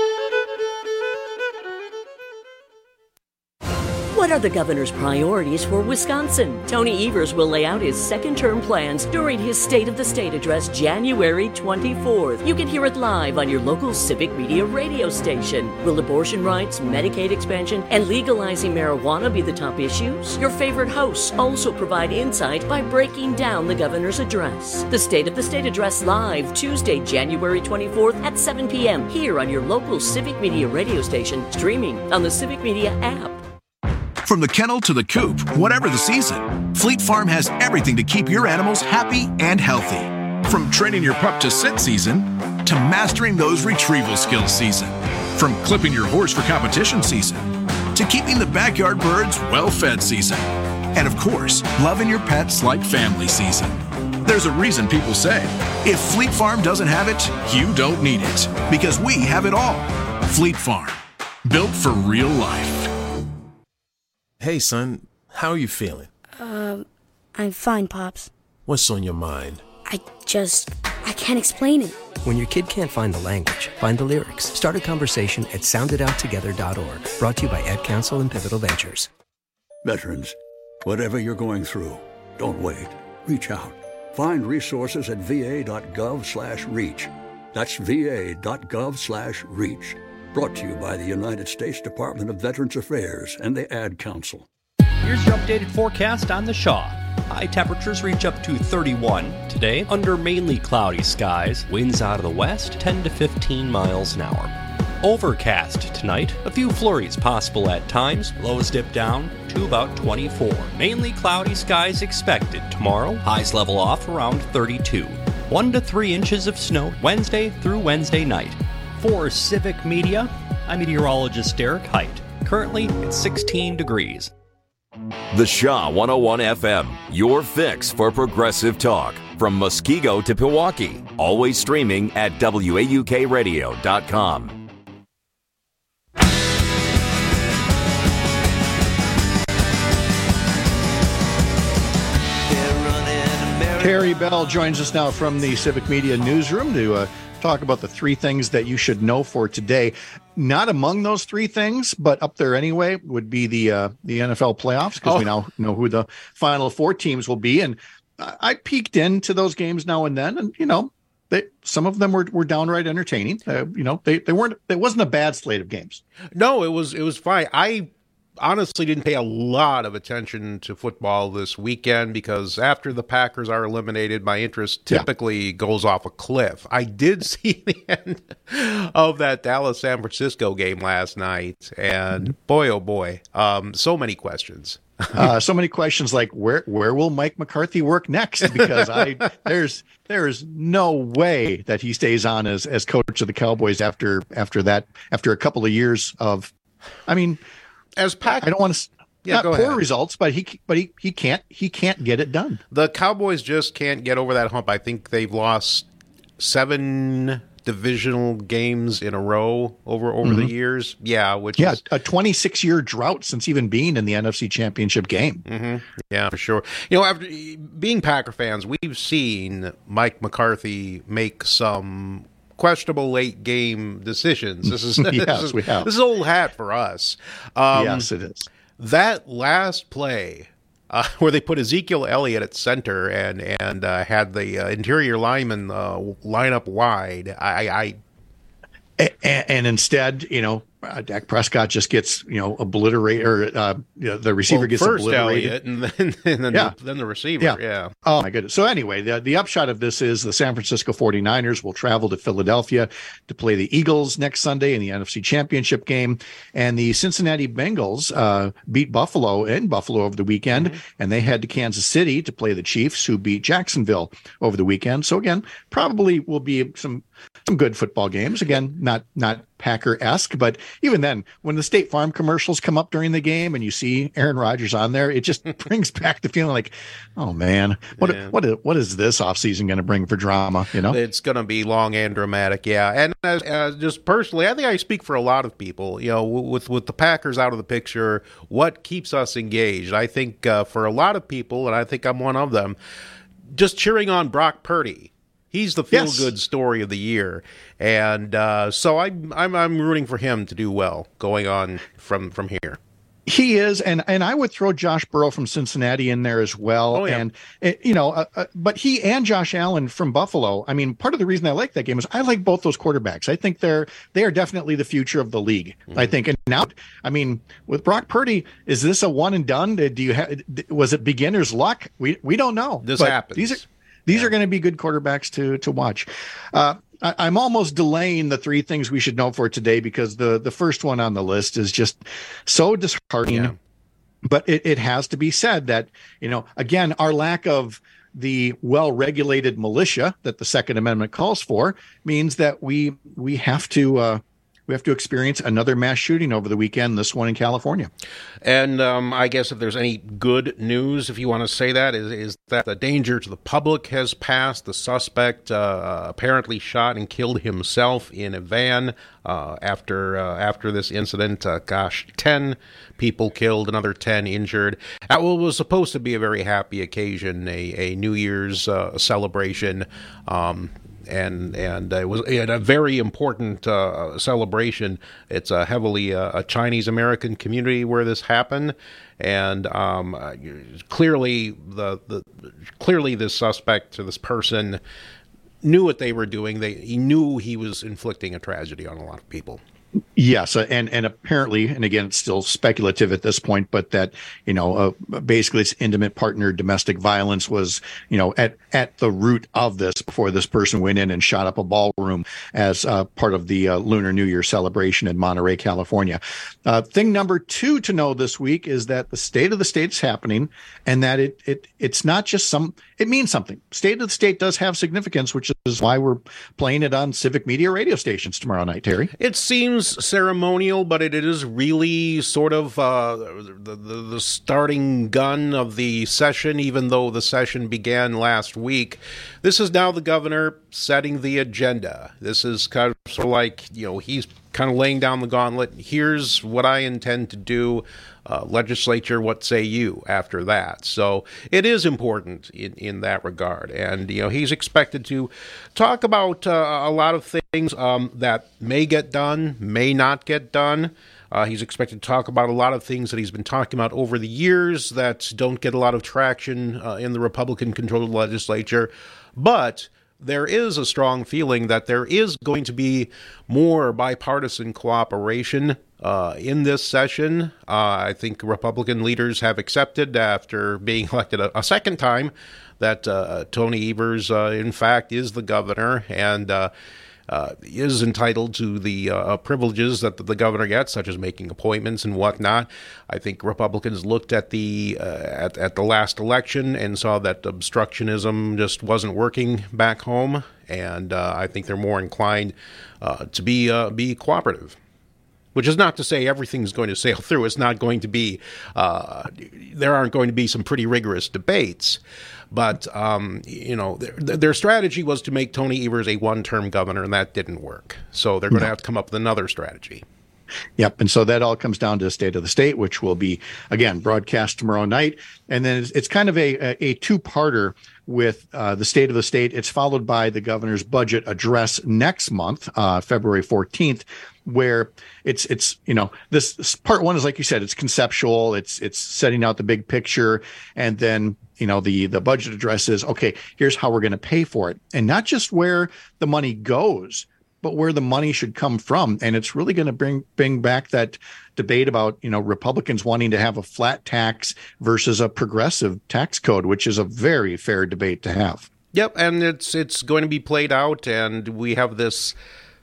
What are the governor's priorities for Wisconsin? Tony Evers will lay out his second-term plans during his State of the State address January twenty-fourth. You can hear it live on your local Civic Media radio station. Will abortion rights, Medicaid expansion, and legalizing marijuana be the top issues? Your favorite hosts also provide insight by breaking down the governor's address. The State of the State address live Tuesday, January twenty-fourth at seven p.m. here on your local Civic Media radio station, streaming on the Civic Media app. From the kennel to the coop, whatever the season, Fleet Farm has everything to keep your animals happy and healthy. From training your pup to sit season, to mastering those retrieval skills season. From clipping your horse for competition season, to keeping the backyard birds well-fed season. And of course, loving your pets like family season. There's a reason people say, if Fleet Farm doesn't have it, you don't need it. Because we have it all. Fleet Farm, built for real life. Hey, son, how are you feeling? Um, I'm fine, Pops. What's on your mind? I just, I can't explain it. When your kid can't find the language, find the lyrics. Start a conversation at sound it out together dot org. Brought to you by Ad Council and Pivotal Ventures. Veterans, whatever you're going through, don't wait. Reach out. Find resources at va dot gov slash reach. That's va.gov slash reach. Brought to you by the United States Department of Veterans Affairs and the Ad Council. Here's your updated forecast on the Shaw. High temperatures reach up to thirty-one today under mainly cloudy skies. Winds out of the west ten to fifteen miles an hour. Overcast tonight. A few flurries possible at times. Lows dip down to about twenty-four. Mainly cloudy skies expected tomorrow. Highs level off around thirty-two. One to three inches of snow Wednesday through Wednesday night. For Civic Media, I'm meteorologist Derek Height. Currently, it's sixteen degrees. The Shaw one oh one F M, your fix for progressive talk. From Muskego to Pewaukee. Always streaming at W A U K radio dot com. Terry Bell joins us now from the Civic Media Newsroom to uh, talk about the three things that you should know for today. Not among those three things, but up there anyway, would be the uh, the N F L playoffs, because oh. we now know who the final four teams will be. And I peeked into those games now and then, and, you know, they, some of them were, were downright entertaining. Uh, you know, they, they weren't, it wasn't a bad slate of games. No, it was, it was fine. I honestly didn't pay a lot of attention to football this weekend because after the Packers are eliminated, my interest typically yeah. goes off a cliff. I did see the end of that Dallas-San Francisco game last night, and boy, oh boy, um, so many questions. uh, so many questions like where where will Mike McCarthy work next? Because I there's there's no way that he stays on as as coach of the Cowboys after after that after a couple of years of, I mean, as Pack, I don't want to yeah, not go poor ahead. results, but he but he he can't he can't get it done. The Cowboys just can't get over that hump. I think they've lost seven divisional games in a row over over mm-hmm. the years. Yeah, which yeah, is a twenty-six year drought since even being in the N F C Championship game. Mm-hmm. Yeah, for sure. You know, after being Packer fans, we've seen Mike McCarthy make some questionable late game decisions. This is yes, this is, we have. This is old hat for us. Um, yes, it is. That last play. Uh, where they put Ezekiel Elliott at center and and uh, had the uh, interior lineman uh, line up wide. I, I and, and instead, you know, uh, Dak Prescott just gets, you know, obliterated, or uh, you know, the receiver well, gets first obliterated, Elliott and then and then, yeah. the, then the receiver. Yeah. yeah. Oh my goodness. So anyway, the the upshot of this is the San Francisco forty-niners will travel to Philadelphia to play the Eagles next Sunday in the N F C Championship game, and the Cincinnati Bengals uh, beat Buffalo in Buffalo over the weekend, mm-hmm. and they head to Kansas City to play the Chiefs, who beat Jacksonville over the weekend. So again, probably will be some some good football games. Again, not not Packer-esque, but even then, when the State Farm commercials come up during the game and you see Aaron Rodgers on there, it just brings back the feeling like, oh man, what yeah. what is, what is this offseason going to bring for drama? You know, it's going to be long and dramatic, yeah. And uh, uh, just personally, I think I speak for a lot of people. You know, with with the Packers out of the picture, what keeps us engaged? I think uh, for a lot of people, and I think I'm one of them, just cheering on Brock Purdy. He's the feel-good yes. story of the year, and uh, so I'm I'm I'm rooting for him to do well going on from from here. He is, and and I would throw Josh Burrow from Cincinnati in there as well. Oh, yeah. And you know, uh, uh, but he and Josh Allen from Buffalo. I mean, part of the reason I like that game is I like both those quarterbacks. I think they're they are definitely the future of the league. Mm-hmm. I think, and now, I mean, with Brock Purdy, is this a one and done? Do you have was it beginner's luck? We we don't know. This but happens. These are. These yeah. are going to be good quarterbacks to to watch. Uh, I, I'm almost delaying the three things we should know for today because the, the first one on the list is just so disheartening. Yeah. But it, it has to be said that, you know, again, our lack of the well-regulated militia that the Second Amendment calls for means that we we have to uh, we have to experience another mass shooting over the weekend, this one in California. And um, I guess if there's any good news, if you want to say that, is, is that the danger to the public has passed. The suspect uh, apparently shot and killed himself in a van uh, after uh, after this incident. Uh, gosh, ten people killed, another ten injured. That was supposed to be a very happy occasion, a, a New Year's uh, celebration. Um And and it was a very important uh, celebration. It's a heavily uh, a Chinese American community where this happened, and um, clearly the, the clearly this suspect or this person knew what they were doing. They he knew he was inflicting a tragedy on a lot of people. Yes, uh, and and apparently, and again, it's still speculative at this point, but that, you know, uh, basically it's intimate partner domestic violence was, you know, at at the root of this before this person went in and shot up a ballroom as uh, part of the uh, Lunar New Year celebration in Monterey, California. Uh, thing number two to know this week is that the State of the State is happening, and that it it it's not just some. It means something. State of the State does have significance, which is why we're playing it on Civic Media radio stations tomorrow night, Terry. It seems ceremonial, but it is really sort of uh, the, the, the starting gun of the session, even though the session began last week. This is now the governor setting the agenda. This is kind of sort of like, you know, he's kind of laying down the gauntlet. Here's what I intend to do. Uh, legislature, what say you after that? So it is important in, in that regard. And, you know, he's expected to talk about uh, a lot of things um, that may get done, may not get done. Uh, he's expected to talk about a lot of things that he's been talking about over the years that don't get a lot of traction uh, in the Republican-controlled legislature. But there is a strong feeling that there is going to be more bipartisan cooperation uh, in this session. Uh, I think Republican leaders have accepted, after being elected a, a second time, that uh, Tony Evers, uh, in fact, is the governor and uh, uh, is entitled to the uh, privileges that the governor gets, such as making appointments and whatnot. I think Republicans looked at the uh, at, at the last election and saw that obstructionism just wasn't working back home, and uh, I think they're more inclined uh, to be uh, be cooperative. Which is not to say everything's going to sail through. It's not going to be, uh, there aren't going to be some pretty rigorous debates. But, um, you know, their, their strategy was to make Tony Evers a one-term governor, and that didn't work. So they're going to have to come up with another strategy. Yep. And so that all comes down to the State of the State, which will be, again, broadcast tomorrow night. And then it's, it's kind of a, a, a two-parter with uh, the State of the State. It's followed by the governor's budget address next month, uh, February fourteenth, where it's, it's you know, this, this part one is, like you said, it's conceptual. It's it's setting out the big picture. And then, you know, the, the budget address is, okay, here's how we're going to pay for it. And not just where the money goes, but where the money should come from. And it's really going to bring bring back that debate about, you know, Republicans wanting to have a flat tax versus a progressive tax code, which is a very fair debate to have. Yep, and it's it's going to be played out, and we have this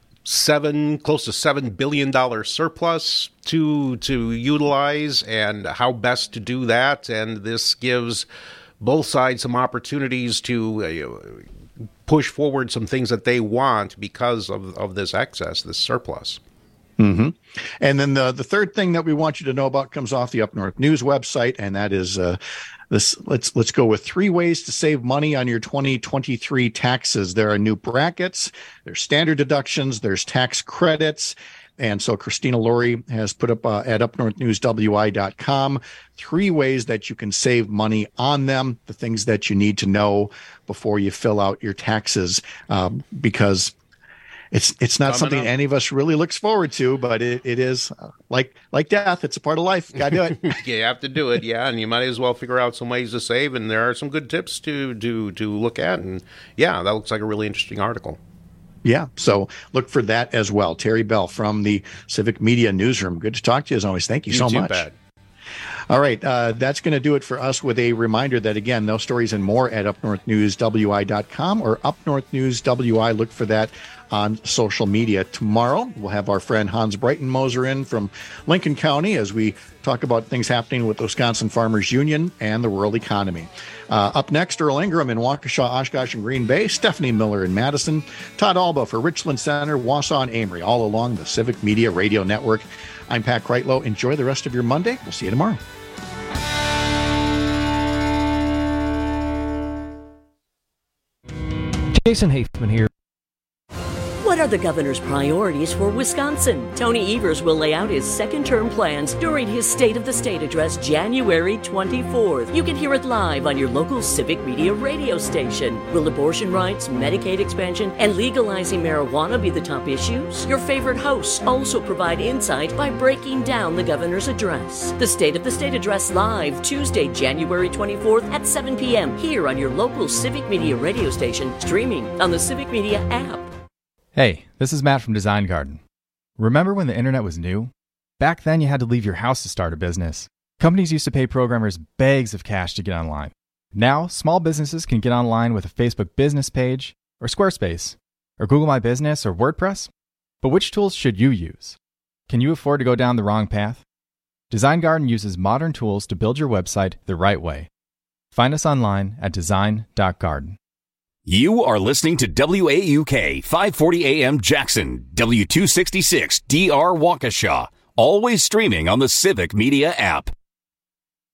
seven, close to seven billion dollars surplus to to utilize, and how best to do that. And this gives both sides some opportunities to uh, push forward some things that they want because of, of this excess, this surplus. Mm-hmm. And then the the third thing that we want you to know about comes off the Up North News website, and that is uh, this. Let's let's go with three ways to save money on your twenty twenty-three taxes. There are new brackets, there's standard deductions, there's tax credits. And so Christina Laurie has put up uh, at up north news w i dot com three ways that you can save money on them, the things that you need to know before you fill out your taxes, um, because it's it's not Coming something up. any of us really looks forward to, but it, it is uh, like like death. It's a part of life. Got to do it. You have to do it, yeah, and you might as well figure out some ways to save, and there are some good tips to, to, to look at, and yeah, that looks like a really interesting article. Yeah, so look for that as well. Terry Bell from the Civic Media Newsroom. Good to talk to you as always. Thank you, You so too, much. Pat. All right, uh, that's going to do it for us with a reminder that, again, those stories and more at up north news w i dot com or Up North News W I. Look for that on social media. Tomorrow, we'll have our friend Hans Breitenmoser in from Lincoln County as we talk about things happening with the Wisconsin Farmers Union and the rural economy. Uh, up next, Earl Ingram in Waukesha, Oshkosh, and Green Bay, Stephanie Miller in Madison, Todd Alba for Richland Center, Wausau, and Amory, all along the Civic Media Radio Network. I'm Pat Kreitlow. Enjoy the rest of your Monday. We'll see you tomorrow. Jason Haifman here. What are the governor's priorities for Wisconsin? Tony Evers will lay out his second-term plans during his State of the State address January twenty-fourth. You can hear it live on your local Civic Media radio station. Will abortion rights, Medicaid expansion, and legalizing marijuana be the top issues? Your favorite hosts also provide insight by breaking down the governor's address. The State of the State address live Tuesday, January twenty-fourth at seven p.m. here on your local Civic Media radio station, streaming on the Civic Media app. Hey, this is Matt from Design Garden. Remember when the internet was new? Back then you had to leave your house to start a business. Companies used to pay programmers bags of cash to get online. Now, small businesses can get online with a Facebook business page, or Squarespace, or Google My Business, or WordPress. But which tools should you use? Can you afford to go down the wrong path? Design Garden uses modern tools to build your website the right way. Find us online at design dot garden. You are listening to W A U K five forty A M Jackson, W two sixty-six D R Waukesha, always streaming on the Civic Media app.